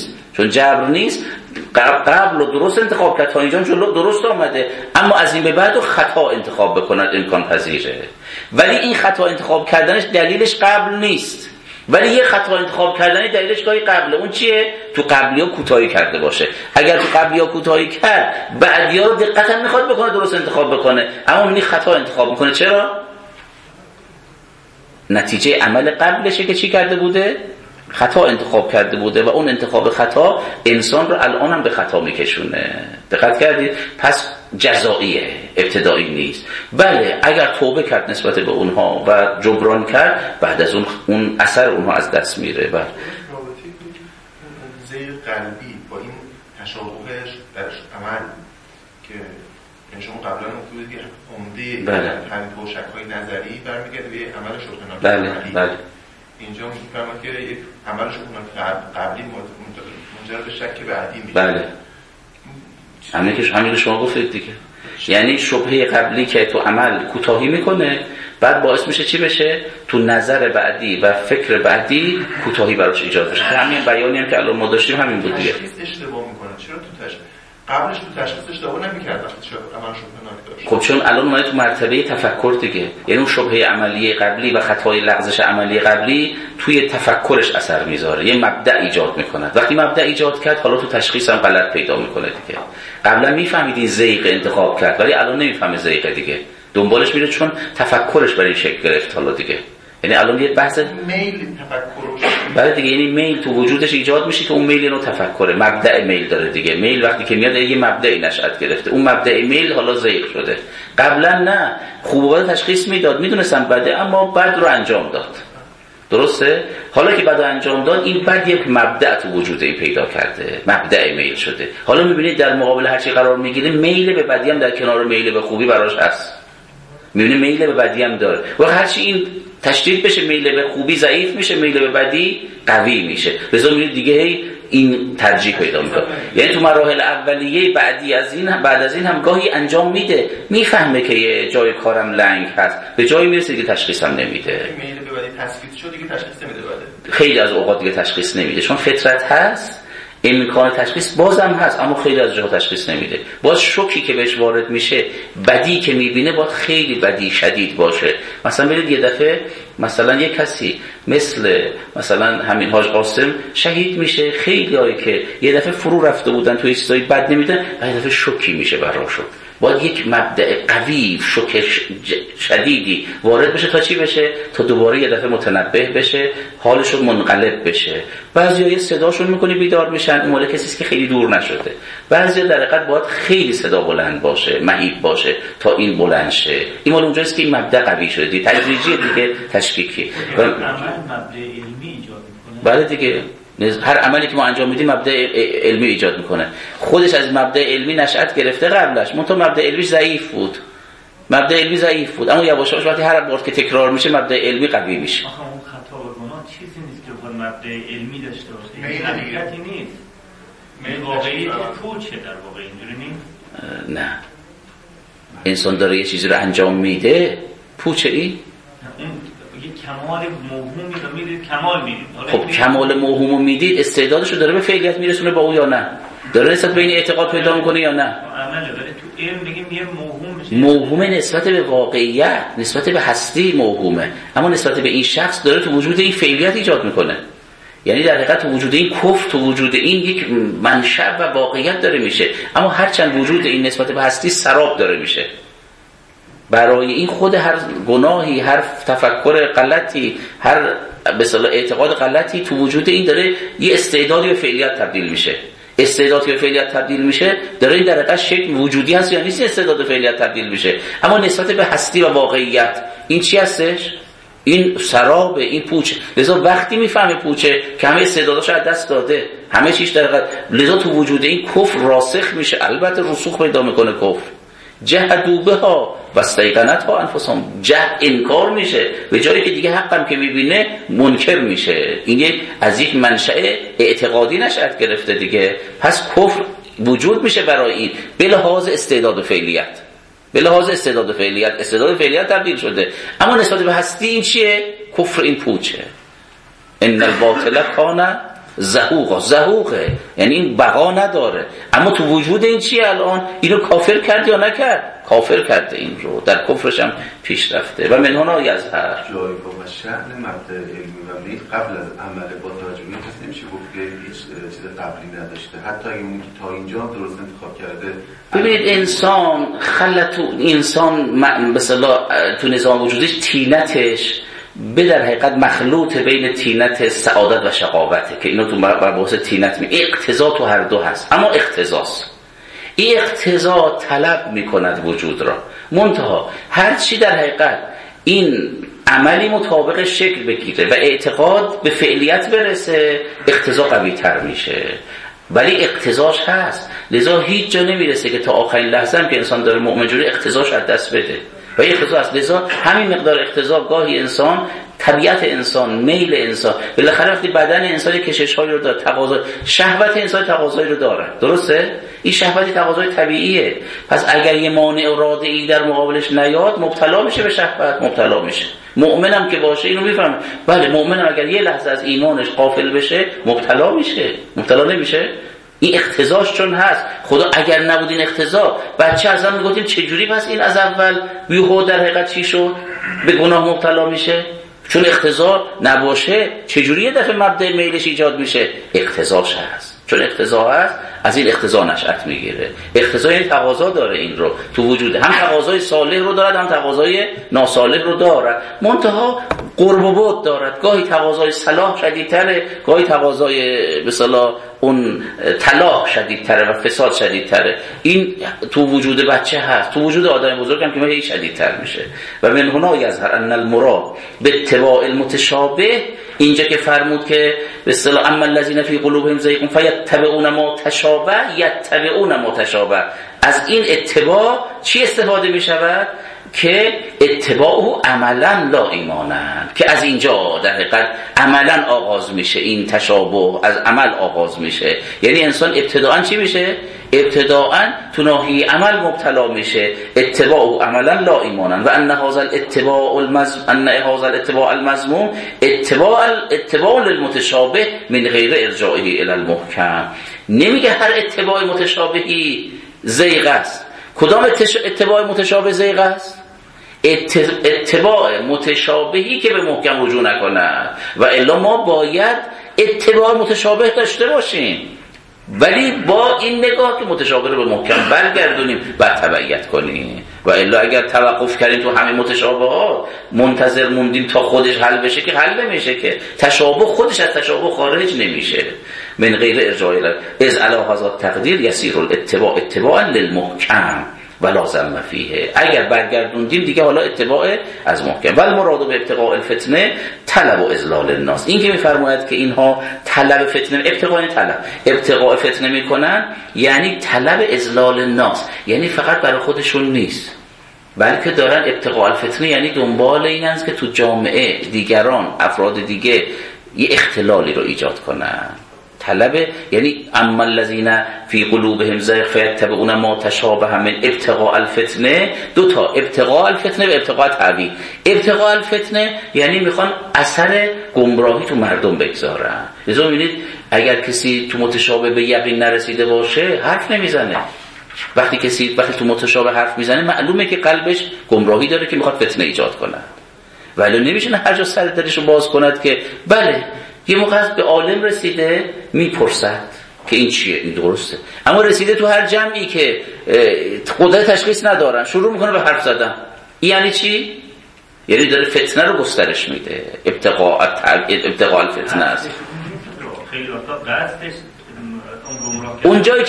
نیست قبل رو درست انتخاب کرد تا اینجا جلو درست آمده، اما از این به بعد رو خطا انتخاب بکنند امکان پذیره. ولی این خطا انتخاب کردنش دلیلش قبل نیست، ولی یه خطا انتخاب کردن دلیلش گاهی قبله. اون چیه؟ تو قبلی ها کوتاهی کرده باشه. اگر تو قبلی ها کوتاهی کرد، بعدی ها رو دقیقاً میخواد بکنه درست انتخاب بکنه، اما منی خطا انتخاب میکنه. چرا؟ نتیجه عمل قبلشه که چی کرده بوده؟ خطا انتخاب کرده بوده، و اون انتخاب خطا انسان رو الان هم به خطا میکشونه. دقت کردید؟ پس جزائیه، ابتدایی نیست. بله، اگر توبه کرد نسبت به اونها و جبران کرد، بعد از اون اثر اونها از دست میره. بله، رابطه زیر قلبی با این تشابهش در عمل که شما قبلا گفتید که عمده همین شک‌های نظری برمیگرده به عمل شکرانه. بله. اینجا میفهمید که یک عمل شکرانه قبلی منجر به شک بعدی میشه. بله، همین که شما گفتید دیگه. یعنی شبهه قبلی که تو عمل کوتاهی میکنه، بعد باعث میشه چی بشه؟ تو نظر بعدی و فکر بعدی کوتاهی براش ایجاد بشه. همین بیانی هم که الان ما داشتیم همین بود دیگه. اشتباه میکنه. چرا تو قبلش تو تشخیص اشتباه نمی‌کرد وقتی عمل شبهه داشت؟ خب چون الان اومده تو مرتبه تفکر دیگه. یعنی اون شبهه عملی قبلی و خطای لغزش عملی قبلی توی تفکرش اثر میذاره، یه مبدأ ایجاد میکنه. وقتی مبدأ ایجاد کرد، حالا تو تشخیص هم غلط پیدا میکنه دیگه. قبلا میفهمید این زیغ انتخاب کرد، ولی الان نمیفهمه زیغ دیگه، دنبالش میره چون تفکرش برای شکل گرفت. حالا دیگه یعنی الان یه بحث میل تفکرش، بله دیگه، یعنی میل تو وجودش ایجاد میشه که اون میل اینو تفکره، مبدأ میل داره دیگه. میل وقتی که میاد یه مبدأی نشأت گرفته، اون مبدأ میل حالا زیغ شده. قبلا نه، خوب و بد تشخیص میداد، میدونستم بده، اما بد رو انجام داد. درسته؟ حالا که بد انجام داد، این بد یک مبدأ تو وجود این پیدا کرده، مبدأ میل شده. حالا میبینید در مقابل هر چی قرار میگیره، میل به بدی هم در کنار میل به خوبی براش هست. میبینید میل به بدی هم داره، و هر چی این تشدید بشه، میل به خوبی ضعیف میشه، میل به بدی قوی میشه. لذا میبینید دیگه این ترجیح پیدا میکنه. یعنی تو مراحل اولیه بعد از این هم گاهی انجام میده، میفهمه که یه جای کارم لنگ هست، به جایی میرسه که تشخیص هم نمیده. میل به بدی تثبیت شد دیگه تشخیص نمیده. خیلی از اوقات دیگه تشخیص نمیده، چون فطرت هست، امکان تشخیص بازم هست، اما خیلی از جاها تشخیص نمیده. باز شوکی که بهش وارد میشه، بدی که میبینه باید خیلی بدی شدید باشه. مثلا برید یه دفعه مثلا یه کسی مثلا همین حاج قاسم شهید میشه، خیلی هایی که یه دفعه فرو رفته بودن توی چیزای بد نمیدن، یه دفعه شوکی میشه براشون. باید یک مبدأ قوی، شوک شدیدی وارد بشه تا چی بشه؟ تا دوباره یه دفعه متنبه بشه، حالشون منقلب بشه. بعضیا یه صداشون میکنی بیدار میشن، اون مال کسیست که خیلی دور نشده. بعضیا در حقیقت باید خیلی صدا بلند باشه، مهیب باشه تا این بلند شه. این مال اونجاست که این مبدأ قوی شده دیگه، تدریجی دیگه، تشکیکی. عمل مبدأ علمی ایجاد میکنه. بله دیگه، هر عملی که ما انجام میدیم مبدأ علمی ایجاد میکنه. خودش از مبدأ علمی نشأت گرفته قبلش، منتها مبدأ علمی ضعیف بود. مبدأ علمی ضعیف بود، اما یواش یواش وقتی هر بار که تکرار میشه مبدأ علمی قوی میشه. آخه اون خطا و گناه چیزی نیست که بخواد مبدأ علمی داشته باشه. این حقیقتی نیست. این واقعیت پوچه در واقع، اینجوری نیست؟ نه. انسان داره یه چیزی رو انجام میده، پوچه این؟ یه کمال موهومی رو میدید، کمال میدید. خب کمال موهومو میدید، استعدادشو داره به فعلیت میرسونه با او یا نه؟ داره نسبت به این اعتقاد پیدا میکنه یا نه؟ عمله داره. تو علم بگیم یه موهوم میشه. موهومه نسبت به واقعیت، نسبت به هستی موهومه، اما نسبت به این شخص داره تو وجود این فعلیت ایجاد میکنه. یعنی در حقیقت تو وجود این کفر، تو وجود این یک منشأ و واقعیت داره میشه، اما هرچند وجود این نسبت به هستی سراب داره میشه. برای این خود هر گناهی، هر تفکر غلطی، هر به اصطلاح اعتقاد غلطی تو وجود این داره یه استعدادی به فعلیت تبدیل میشه. استعدادی به فعلیت تبدیل میشه، داره این در حقیقت شکل وجودی هست یا نیست استعداد به فعلیت تبدیل میشه، اما نسبت به هستی و واقعیت این چی هستش؟ این سراب، این پوچه. لذا وقتی میفهمه پوچه که همه استعداداشو از دست داده، همه چیش در حقیقت، لذا تو وجود این کفر راسخ میشه. البته رسوخ پیدا میکنه کفر. جهدوا بها واستيقنتها انفسهم، انکار میشه، به جایی که دیگه حقم که میبینه منکر میشه. این از یک منشأ اعتقادی نشأت گرفته دیگه. پس کفر وجود میشه برای این به لحاظ استعداد و فعلیت، به لحاظ استعداد و فعلیت، استعداد و فعلیت تبدیل شده، اما نسبت به هستی این چیه؟ کفر این پوچه. ان الباطل کان زهوقا، زهوقه یعنی این بقا نداره. اما تو وجود این چیه الان؟ اینو کافر کرد یا نکرد؟ کافر کرده، این رو در کفرش هم پیش رفته. و من هنا یظهر جایگاه و شأن مبدأ علمی و نیز قبل از عمل با توجه به کسی نمیشه گفت که هیچ چیز قبلی نداشته، حتی اگه اون که تا اینجا درست انتخاب کرده. ببینید انسان به اصطلاح تو نظام وجودش تینتش به در حقیقت مخلوط بین تینت سعادت و شقاوته که اینو تو بحث تینت اقتضا تو هر دو هست، اما اقتضاست. این اقتضا طلب میکند وجود را، منتها هر چی در حقیقت این عملی مطابق شکل بگیره و اعتقاد به فعلیت برسه، اقتضا قوی تر میشه. ولی اقتضاش هست، لذا هیچ جا نمیرسه که تا آخرین لحظه هم که انسان داره مؤمن جوری اقتضاش از دست بده و اقتضا هست. لذا همین مقدار اقتضا گاهی انسان، طبیعت انسان، میل انسان، بالاخره وقتی بدن انسان کشش‌هایی رو داره، تقاضا، شهوت انسان تقاضایی رو داره، درسته؟ این شهوت تقاضای طبیعیه. پس اگر یه مانع رادعی در مقابلش نیاد مبتلا میشه به شهوت، مبتلا میشه. مؤمنم که باشه اینو میفهمه. بله مؤمنم اگر یه لحظه از ایمانش غافل بشه مبتلا میشه، مبتلا نمیشه. این اقتضاش چون هست. خدا اگر نبود این اقتضا، بچه ازم میگفتیم چجوری پس این از اول بیهوده در حقیقت چی شد؟ به گناه مبتلا میشه؟ چون اقتضا نباشه چجوری یه دفعه مبدأ میلش ایجاد میشه؟ اقتضاش هست. چون اقتضا هست از این اقتضا نشأت میگیره. اقتضا یعنی تقاضا داره این رو تو وجود، هم تقاضای صالح رو دارد هم تقاضای ناصالح رو دارد، منتها قرب و بعد دارد. گاهی تقاضای صلاح شدیدتره، گاهی تقاضای به اصطلاح اون طلاق شدیدتره و فساد شدیدتره. این تو وجود بچه هست، تو وجود آدم بزرگ هم که هی شدیدتر میشه. و من هنا یظهر ان المراد باتباع المتشابه، اینجا که فرمود که به اصطلاح اما الذين في قلوبهم زيغ فيتبعون ما تشابه، یتبعون ما تشابه، از این اتباع چی استفاده می شود؟ که اتباع عملا لا ایمانن، که از اینجا در حقیقت عملا آغاز میشه. این تشابه از عمل آغاز میشه، یعنی انسان ابتداعا چی میشه؟ ابتداعا تو ناحیه عمل مبتلا میشه. اتباع عملا لا ایمانن و ان هذا الاتباع المذموم اتباع للمتشابه من غیر ارجاعه الى المحکم. نمیگه هر اتباع متشابهی زیغ است. کدام اتباع متشابه زیغ است؟ اتباع متشابهی که به محکم رجوع نکنه. و الا ما باید اتباع متشابه داشته باشیم، ولی با این نگاه که متشابه رو به محکم برگردونیم و تبعیت کنیم. و الا اگر توقف کردیم تو همه متشابهات، منتظر موندیم تا خودش حل بشه که حل نمیشه، که تشابه خودش از تشابه خارج نمیشه. من غیر ارجاع از علی هذا التقدیر یسیر الاتباع اتباعا للمحکم ولا ذم فیه. اگر برگردوندیم دیگه حالا اتباع از محکم. ولی مراد به ابتغاء الفتنه طلب و اضلال الناس. این که میفرماید که اینها طلب فتنه، ابتغاء فتنه میکنن، یعنی طلب اضلال الناس، یعنی فقط برای خودشون نیست، بلکه دارن ابتغاء الفتنه یعنی دنبال این هست که تو جامعه دیگران، افراد دیگه یه اختلالی رو ایجاد کنن. طلب یعنی اما الذین فی قلوبهم زیغ فیتبعون ما تشابه من ابتغاء الفتنه. دو تا، ابتغاء الفتنه و ابتغاء تعویل. ابتغاء الفتنه یعنی میخوان اثر گمراهی تو مردم بگذارن. لذا میبینید اگر کسی تو متشابه به یقین نرسیده باشه حرف نمیزنه. وقتی تو متشابه حرف میزنه معلومه که قلبش گمراهی داره که میخواد فتنه ایجاد کنه. ولی نمیشه هر جا سر دلش رو باز کند که بله یه موقع به عالم رسیده میپرسد که این چیه، این درسته، اما رسیده تو هر جمعی که قدرت تشخیص ندارن شروع میکنه به حرف زدن. این یعنی چی؟ یعنی داره فتنه رو گسترش میده. ابتغاء الفتنه است. خیلی وقتا قصدش اونجایی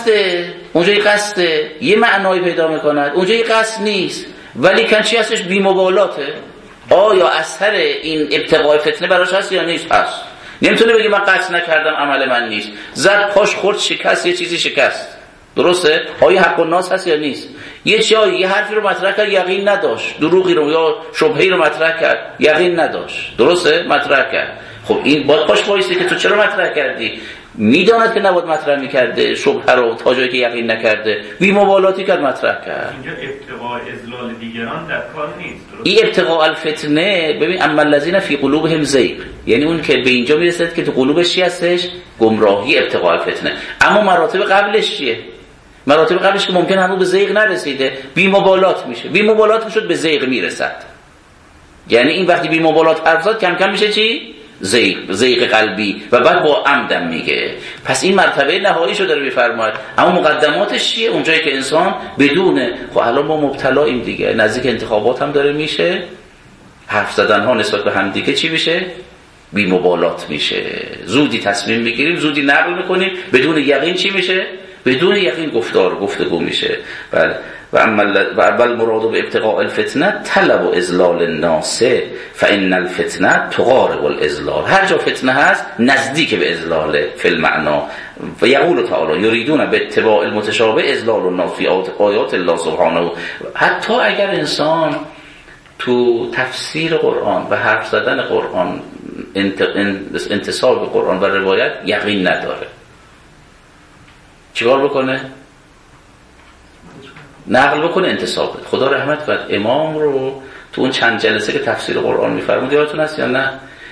که قصده یه معنایی پیدا میکند، اونجایی قصد نیست ولی چی هستش؟ بی‌مبالاته. آیا اثر این ابتغاء فتنه براش هست یا نیست؟ هست. نمیتونه بگه من قصد نکردم، عمل من نیست، زد پاش خورد شکست، یه چیزی شکست، درسته؟ آیا حق الناس هست یا نیست؟ یه حرفی رو مطرح کرد یقین نداشت، دروغی رو یا شبهه‌ای رو مطرح کرد یقین نداشت، درسته؟ مطرح کرد. خب این باید پاش وایسته که تو چرا مطرح کردی؟ میداند که نباید مطرح میکرده شبهه رو تا جایی که یقین نکرده، بی مبالاتی کرد مطرح کرد. اینجا ابتغاء اضلال دیگران در کار نیست. این ابتغاء الفتنه، ببین اما الذین فی قلوبهم زیغ، یعنی اون که به اینجا میرسد که تو قلوبش چی هستش؟ گمراهی، ابتغاء الفتنه. اما مراتب قبلش چیه؟ مراتب قبلش که ممکن هنوز به زیغ نرسیده، بی مبالات میشه. بی مبالات شد به زیغ میرسد. یعنی این وقتی بی مبالات حرف زد کم کم میشه چی؟ زیغ قلبی و بعد با عمدم میگه. پس این مرتبه نهاییشو داره میفرماید. اما مقدماتش چیه؟ اونجایی که انسان بدونه خب الان ما مبتلاییم دیگه، نزدیک انتخابات هم داره میشه، حرف زدن ها نسبت به هم دیگه چی میشه؟ بی مبالات میشه. زودی تصمیم میگیریم، زودی نقل میکنیم، بدون یقین چی میشه؟ بدون یقین گفتگو میشه. بله. و اول مراد به ابتغاء الفتنه طلب و اضلال الناس فان الفتنه تقارب الاضلال. هر جا فتنه هست نزدیک به اضلال فی المعنا. و یقول تعالی یریدون به اتباع المتشابه اضلال الناس فی آیات الله سبحانه. حتی اگر انسان تو تفسیر قرآن و حرف زدن قرآن، انتساب قرآن و روایت یقین نداره، چیکار بکنه؟ نقل بکنه، انتساب بده. خدا رحمت کنه امام رو تو اون چند جلسه که تفسیر قرآن میفرمود، یادتون هست یا نه؟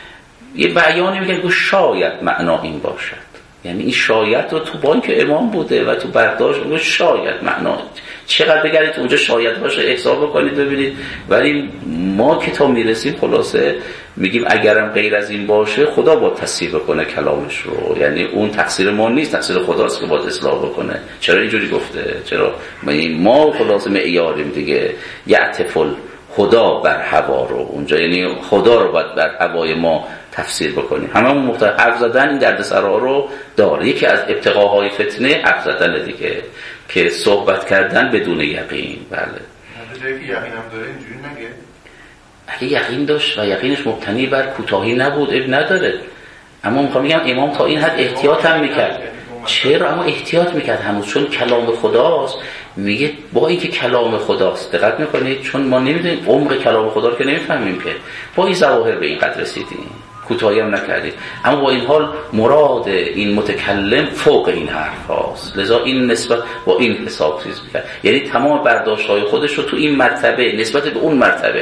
یه بیانی میگن که شاید معنا این باشد. یعنی این شاید رو تو با اینکه امام بوده و تو برداشت میگه شاید معنا، چقدر بگردید اونجا شاید باشه حساب بکنید ببینید. ولی ما که تا میرسیم خلاصه میگیم اگرم غیر از این باشه خدا باید تصحیح بکنه کلامش رو. یعنی اون تقصیر ما نیست، تقصیر خداست که باید اصلاح بکنه. چرا اینجوری گفته؟ چرا ما خلاصه معیاریم دیگه. یعطف خدا بر هوا رو اونجا، یعنی خدا رو باید بر هوای ما تفسیر بکنیم. همون مختلف حرف زدن این دردسرا رو داره. یکی از ابتغاهای فتنه حرف زدن دیگه، که صحبت کردن بدون یقین. بله. جایی که یقین هم داره اینجوری نگه. اگه یقین داشت و یقینش مبتنی بر کوتاهی نبود اب نداره. اما میخوام بگم امام تا این حد احتیاط هم میکرد. چرا؟ اما احتیاط میکرد هنوز، چون کلام خداست. میگه با اینکه کلام خداست، دقت میکنید، چون ما نمیدونیم عمق کلام خدا رو که نمیفهمیم، که با این ظواهر به این قدر رسیدیم، کوتاهی هم نکردید. اما با این حال مراد این متکلم فوق این حرف هاست، لذا این نسبت با این حساب چیز میکرد. یعنی تمام برداشت های خودش رو تو این مرتبه نسبت به اون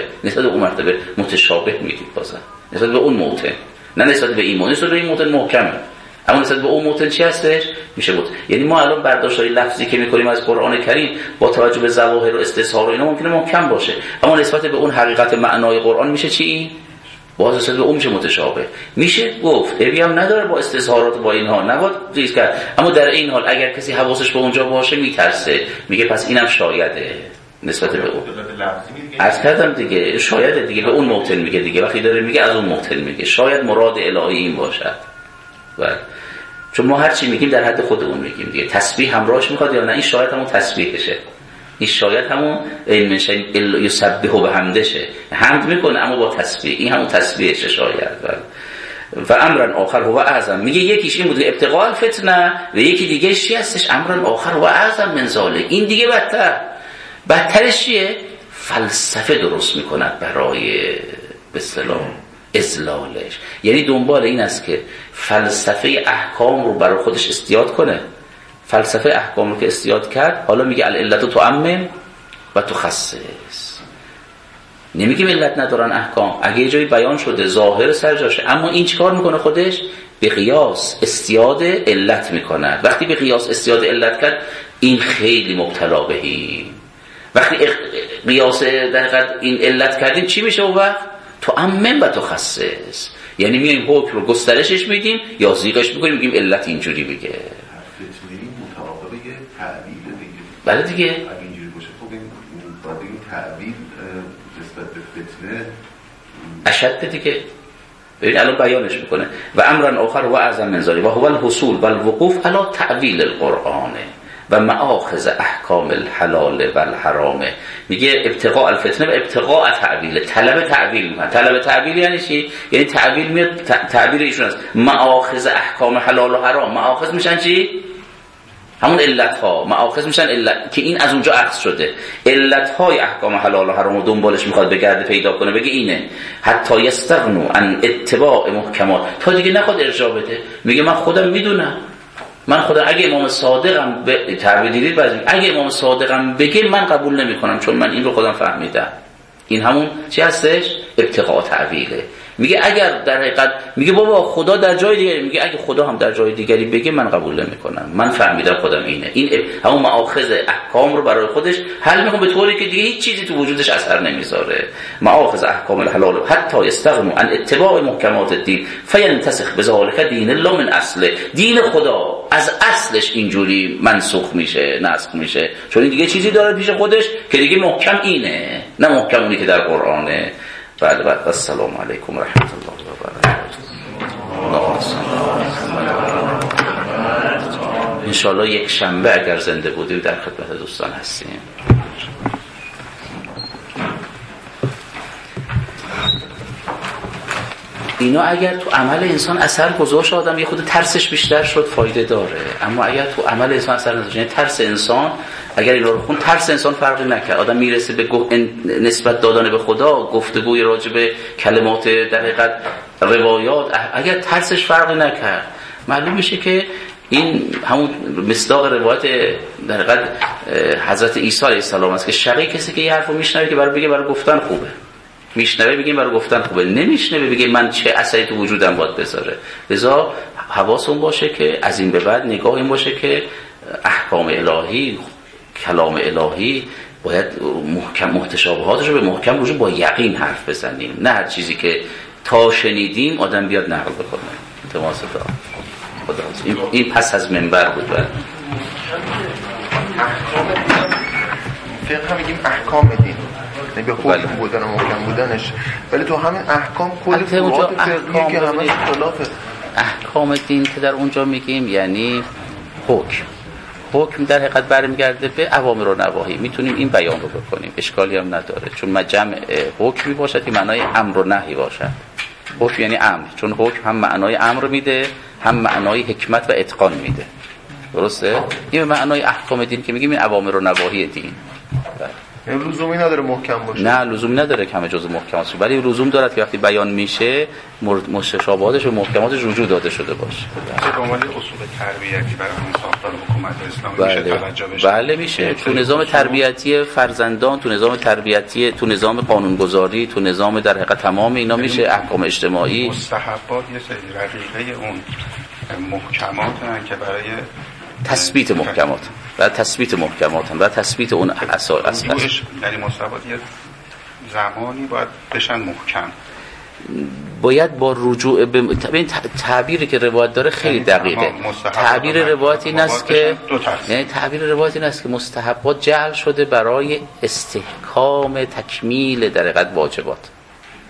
مرتبه متشابه میدید. بازم نسبت به اون موطن، نه نسبت به این موطن. نسبت به این موطن محکمه، اما نسبت به اون موطن چی هستش؟ میشه بود. یعنی ما الان برداشت های لفظی که میکنیم از قرآن کریم با توجه به ظواهر و استظهار و اینا ممکنه محکم باشه، اما نسبت به اون حقیقت معنای قرآن میشه چی؟ باز نسبت به اون میشه متشابه. میشه گفت ابی هم نداره با استظهارات با اینها نباید چیز کرد. اما در این حال اگر کسی حواسش به اونجا باشه میترسه، میگه پس اینم شایده نسبت به اون. عرض کردم دیگه شاید دیگه به اون موطن میگه دیگه، وقتی داره میگه از اون موطن میگه شاید مراد الهی این باشد. بله. چون ما هر چی میگیم در حد خودمون میگیم دیگه. تسبیح همراهش میخواد یا نه؟ این شاید همون تسبیحشه. این شاید همون علم یسبحه به حمدشه، حمد میکنه اما با تسبیح، این همون تسبیحشه شاید. و امرا آخر هو اعظم، میگه یکیش این بود ابتغاء الفتنه و یکی دیگه چی هستش؟ امرا آخر هو اعظم من ذلک، این دیگه بدترش چیه؟ فلسفه درست میکند برای به اصطلاح اذلالش. یعنی دنبال این است که فلسفه احکام رو برای خودش استیاد کنه. فلسفه احکام رو که استیاد کرد، حالا میگه العلت تعمم و تخصص. نمیگه علت ندارن احکام، اگه یه جایی بیان شده ظاهر سرجاشه، اما این چیکار میکنه خودش؟ به قیاس استیاد علت میکنه. وقتی به قیاس استیاد علت کرد، این خیلی مبتلا بهی. وقتی قیاس دقیقاً این علت کردیم چی میشه اون وقت؟ تعمم و تخصص. یعنی میایم حکم رو گسترشش میدیم یا زیغش میکنیم، میگیم علت اینجوری بگه. بله دیگه. اگه اینجوری باشه خب این باید این تعبیر نسبت به فتنه اشد دیگه. ببین الان بیانش میکنه و امرن آخر و اعظم من ذلک و هو الحصول و الوقوف علی تعویل القرآن و مآخذ احکام الحلال و الحرام. میگه ابتغاء الفتنه و ابتغاء تعویل، طلب تعویل میکنه. طلب تعویل یعنی چی؟ یعنی تعویل میاد، تعبیر ایشون است مآخذ احکام حلال و حرام. مآخذ میشن چی؟ همون علت ها. مآخذ میشن علت که این از اونجا اخذ شده. علت های احکام حلال و حرام رو دنبالش میخواد بگرده پیدا کنه، بگه اینه حتی یستغنوا عن اتباع محکمات، تا دیگه نخواد ارجاع بده. میگه من خودم میدونم، من خودم اگه امام صادقم تعبیر دیدید اگه امام صادقم بگه من قبول نمیکنم، چون من این رو خودم فهمیدم. این همون چی هستش؟ ابتغاء تعویله. میگه اگر در حقیقت، میگه بابا خدا در جای دیگری، میگه اگه خدا هم در جای دیگری بگه من قبول نمیکنم، من فهمیدم خودم اینه. این همون مآخذ احکام رو برای خودش حل میکنه به طوری که دیگه هیچ چیزی تو وجودش اثر نمیذاره. مآخذ احکام الحلال حتی یستغنوا عن اتباع محکمات الدین فینتسخ بذلک دین الله من اصله. دین خدا از اصلش اینجوری منسوخ میشه، نسخ میشه، چون این دیگه چیزی داره پیش خودش که دیگه محکم اینه، نه محکم اونی که در قرآنه. بعد السلام علیکم و رحمت الله و برکاته. انشاءالله یک شنبه اگر زنده بودیم در خدمت دوستان هستیم. اینا اگر تو عمل انسان اثر گذاشت، آدم یه خود ترسش بیشتر شد، فایده داره. اما اگر تو عمل انسان اثر نذاشت، یعنی ترس انسان، اگر اینا رو خون، ترس انسان فرقی نکرد، آدم میرسه به نسبت دادن به خدا، گفتگوی راجع به کلمات در حقیقت روایات، اگر ترسش فرقی نکرد، معلوم میشه که این همون مصداق روایت در حقیقت حضرت عیسی علیه السلام است که شقی کسی که یه حرفو میشنوه که برای بگه برای گفتن خوبه، میشنوه بگیم برای گفتن خوبه، نمیشنوه بگه من چه اثری تو وجودم باید بذاره. لذا حواسون باشه که از این به بعد نگاه این باشه که احکام الهی، کلام الهی باید محکم، محتشابهاتش رو به محکم روش با یقین حرف بزنیم، نه هر چیزی که تا شنیدیم آدم بیاد نقل بکنه. تماس دارم خدا. این پس از منبر بود. فقه هم میگیم احکام دین، نه به حکم بودن و محکم بودنش، ولی تو همین احکام کلی فروعات فقهی که همه اختلافه. احکام دین که در اونجا میگیم یعنی حکم در حقیقت برمیگرده به اوامر و نواهی. میتونیم این بیان رو بکنیم، اشکالی هم نداره، چون مجمع حکمی باشد که معنای امر و نهی باشد. حکم یعنی امر، چون حکم هم معنای امر میده، هم معنای حکمت و اتقان میده. درسته؟ این به معنای احکام دین که میگیم این اوامر و نواهی دین. لزومی نداره محکم باشه. نه لزومی نداره که همه جزء محکمات باشه، ولی لزوم داره که وقتی بیان میشه مشابهاتش و محکماتش وجود داده شده باشه. به عنوان اصول تربیتی برای ساختار حکومت اسلامی میشه توجه بشه. بله میشه. تو نظام تربیتی فرزندان، تو نظام تربیتی، تو نظام قانونگذاری، تو نظام در حقیقت تمام اینا میشه. احکام اجتماعی، مستحبات یه سری رقیقه اون محکماتن که برای تثبیت محکمات و تثبیت اون اساس. یعنی مستحبات یه زمانی باید بشن محکم، باید با رجوع به تعبیری که روایت داره خیلی دقیقه. تعبیر روایت این است که مستحبات جعل شده برای استحکام تکمیل در حقیقت واجبات.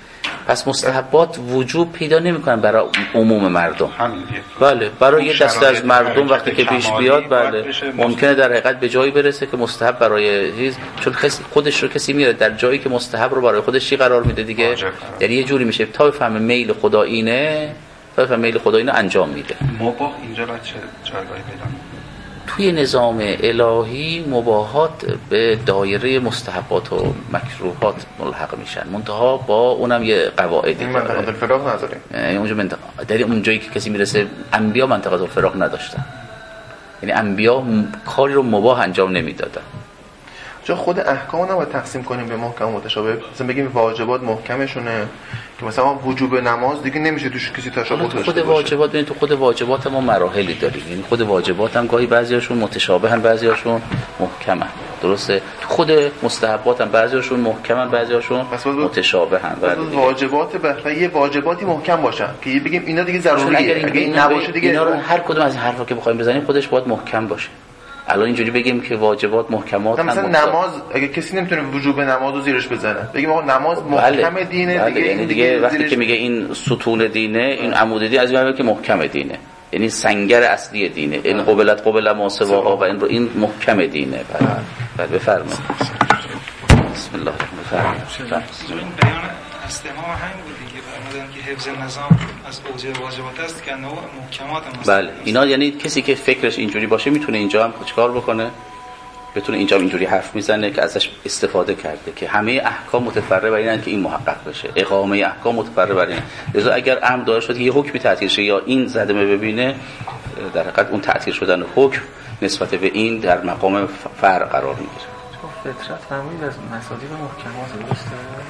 پس مستحبات وجوب پیدا نمیکنن برای عموم مردم. همین. بله برای یه دسته از مردم وقتی که پیش بیاد بله ممکنه در حقیقت به جایی برسه که مستحب برای چیز، چون خودش رو کسی میره در جایی که مستحب رو برای خودش چی قرار میده دیگه، یعنی یه جوری میشه تا بفهمه میل خدا اینه، تا بفهمه میل خدا اینو انجام میده. مباح اینجا بچه جایگاهی پیدا توی نظام الهی مباحات به دایره مستحبات و مکروهات ملحق میشن، منتها با اونم یه قواعدی این منطقه الفراغ نداره. اونجا در اون جایی که کسی میرسه، انبیا منطقه الفراغ نداشتن، یعنی انبیا کاری رو مباح انجام نمیدادن. چون خود احکام نباید تقسیم کنیم به محکم و متشابه، مثلا بگیم واجبات محکمشونه که مثلا وجوب نماز دیگه نمیشه توش کسی تشابه داشته باشه. خود واجبات ببین تو خود واجبات ما مراحلی داریم، یعنی خود واجبات هم گاهی بعضیاشون متشابهن بعضیاشون محکمن، درسته؟ تو خود مستحبات هم بعضیاشون محکمن بعضیاشون متشابهن. واجبات بهتره یه واجباتی محکم باشن که بگیم اینا دیگه ضروریه، اگه این نباشه دیگه اینا رو هر کدوم از این حرفا که بخوایم بزنیم خودش باید محکم باشه. الان اینجوری بگیم که واجبات محکمات هم مثلا نماز، اگه کسی نمیتونه وجوب نماز رو زیرش بزنه بگیم آقا نماز محکم دینه بله. دیگه، یعنی دیگه وقتی که میگه این ستون دینه این عمود دینه از این که محکم دینه، یعنی سنگر اصلی دینه، این قبل ما سواها و این محکم دینه. بله بفرمایید. بسم الله بفرمایید. این بیان از امام همین بود دیگه، فرمودن که حفظ نظام از اوج واجبات است که نوع محکمات است. بله اینا یعنی کسی که فکرش اینجوری باشه میتونه اینجا هم چیکار بکنه، بتونه اینجا اینجوری حرف میزنه که ازش استفاده کرده که همه احکام متفرع بر اینن که این محقق بشه، اقامه احکام متفرع بر این. لذا اگر امر داشت شد که یه حکمی تعطیل شه یا این صدمه ببینه، در حقیقت اون تعطیل شدن حکم نسبت به این در مقام فرع قرار میگیره. فطرت فهمید از مصادیق محکمات درسته؟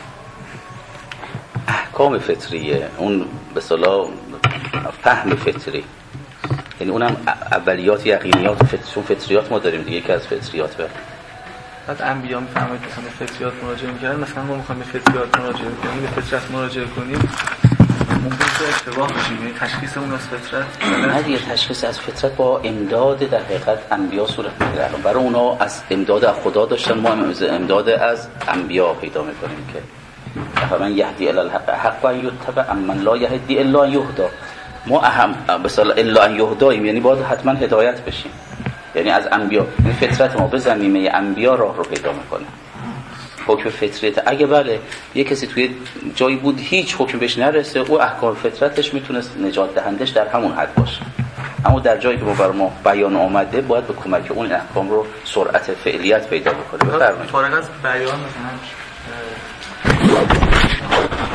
احکام فطریه، اون به اصطلاح فهم فطری، یعنی اونم اولیات یقینیات و فطریات ما داریم دیگه، که از فطریات به بعد انبیا میفهمید مثلا به فطریات مراجعه می‌کردن، مثلا ما می‌خوایم به فطریات مراجعه کنیم، به فطرت مراجعه کنیم، ممکن که اشتباه بشه، یعنی تشخیص اون از فطرت نه دیگه، تشخیص از فطرت با امداد در حقیقت انبیا صورت میگیره. برای اونا از امداد از خدا داشتن، ما امداد از انبیا پیدا می‌کنیم که فمن یهدی الی الحق حق و یتبع من لا یهدی الا یهدا. ما اهم مثلا الا ان یهداییم، یعنی باید حتما هدایت بشیم، یعنی از انبیا، یعنی فطرت ما به زمینه انبیا راه رو پیدا میکنه. حکم فطریت اگه بله یه کسی توی جایی بود هیچ حکم بهش نرسه، او احکام فطرتش میتونست نجات دهندش در همون حد باشه، اما در جایی که بر ما بیان آمده باید به کمک اون احکام رو سرعت فعلیت پیدا بکنه. بفرمایید. فارغ از بیان مثلا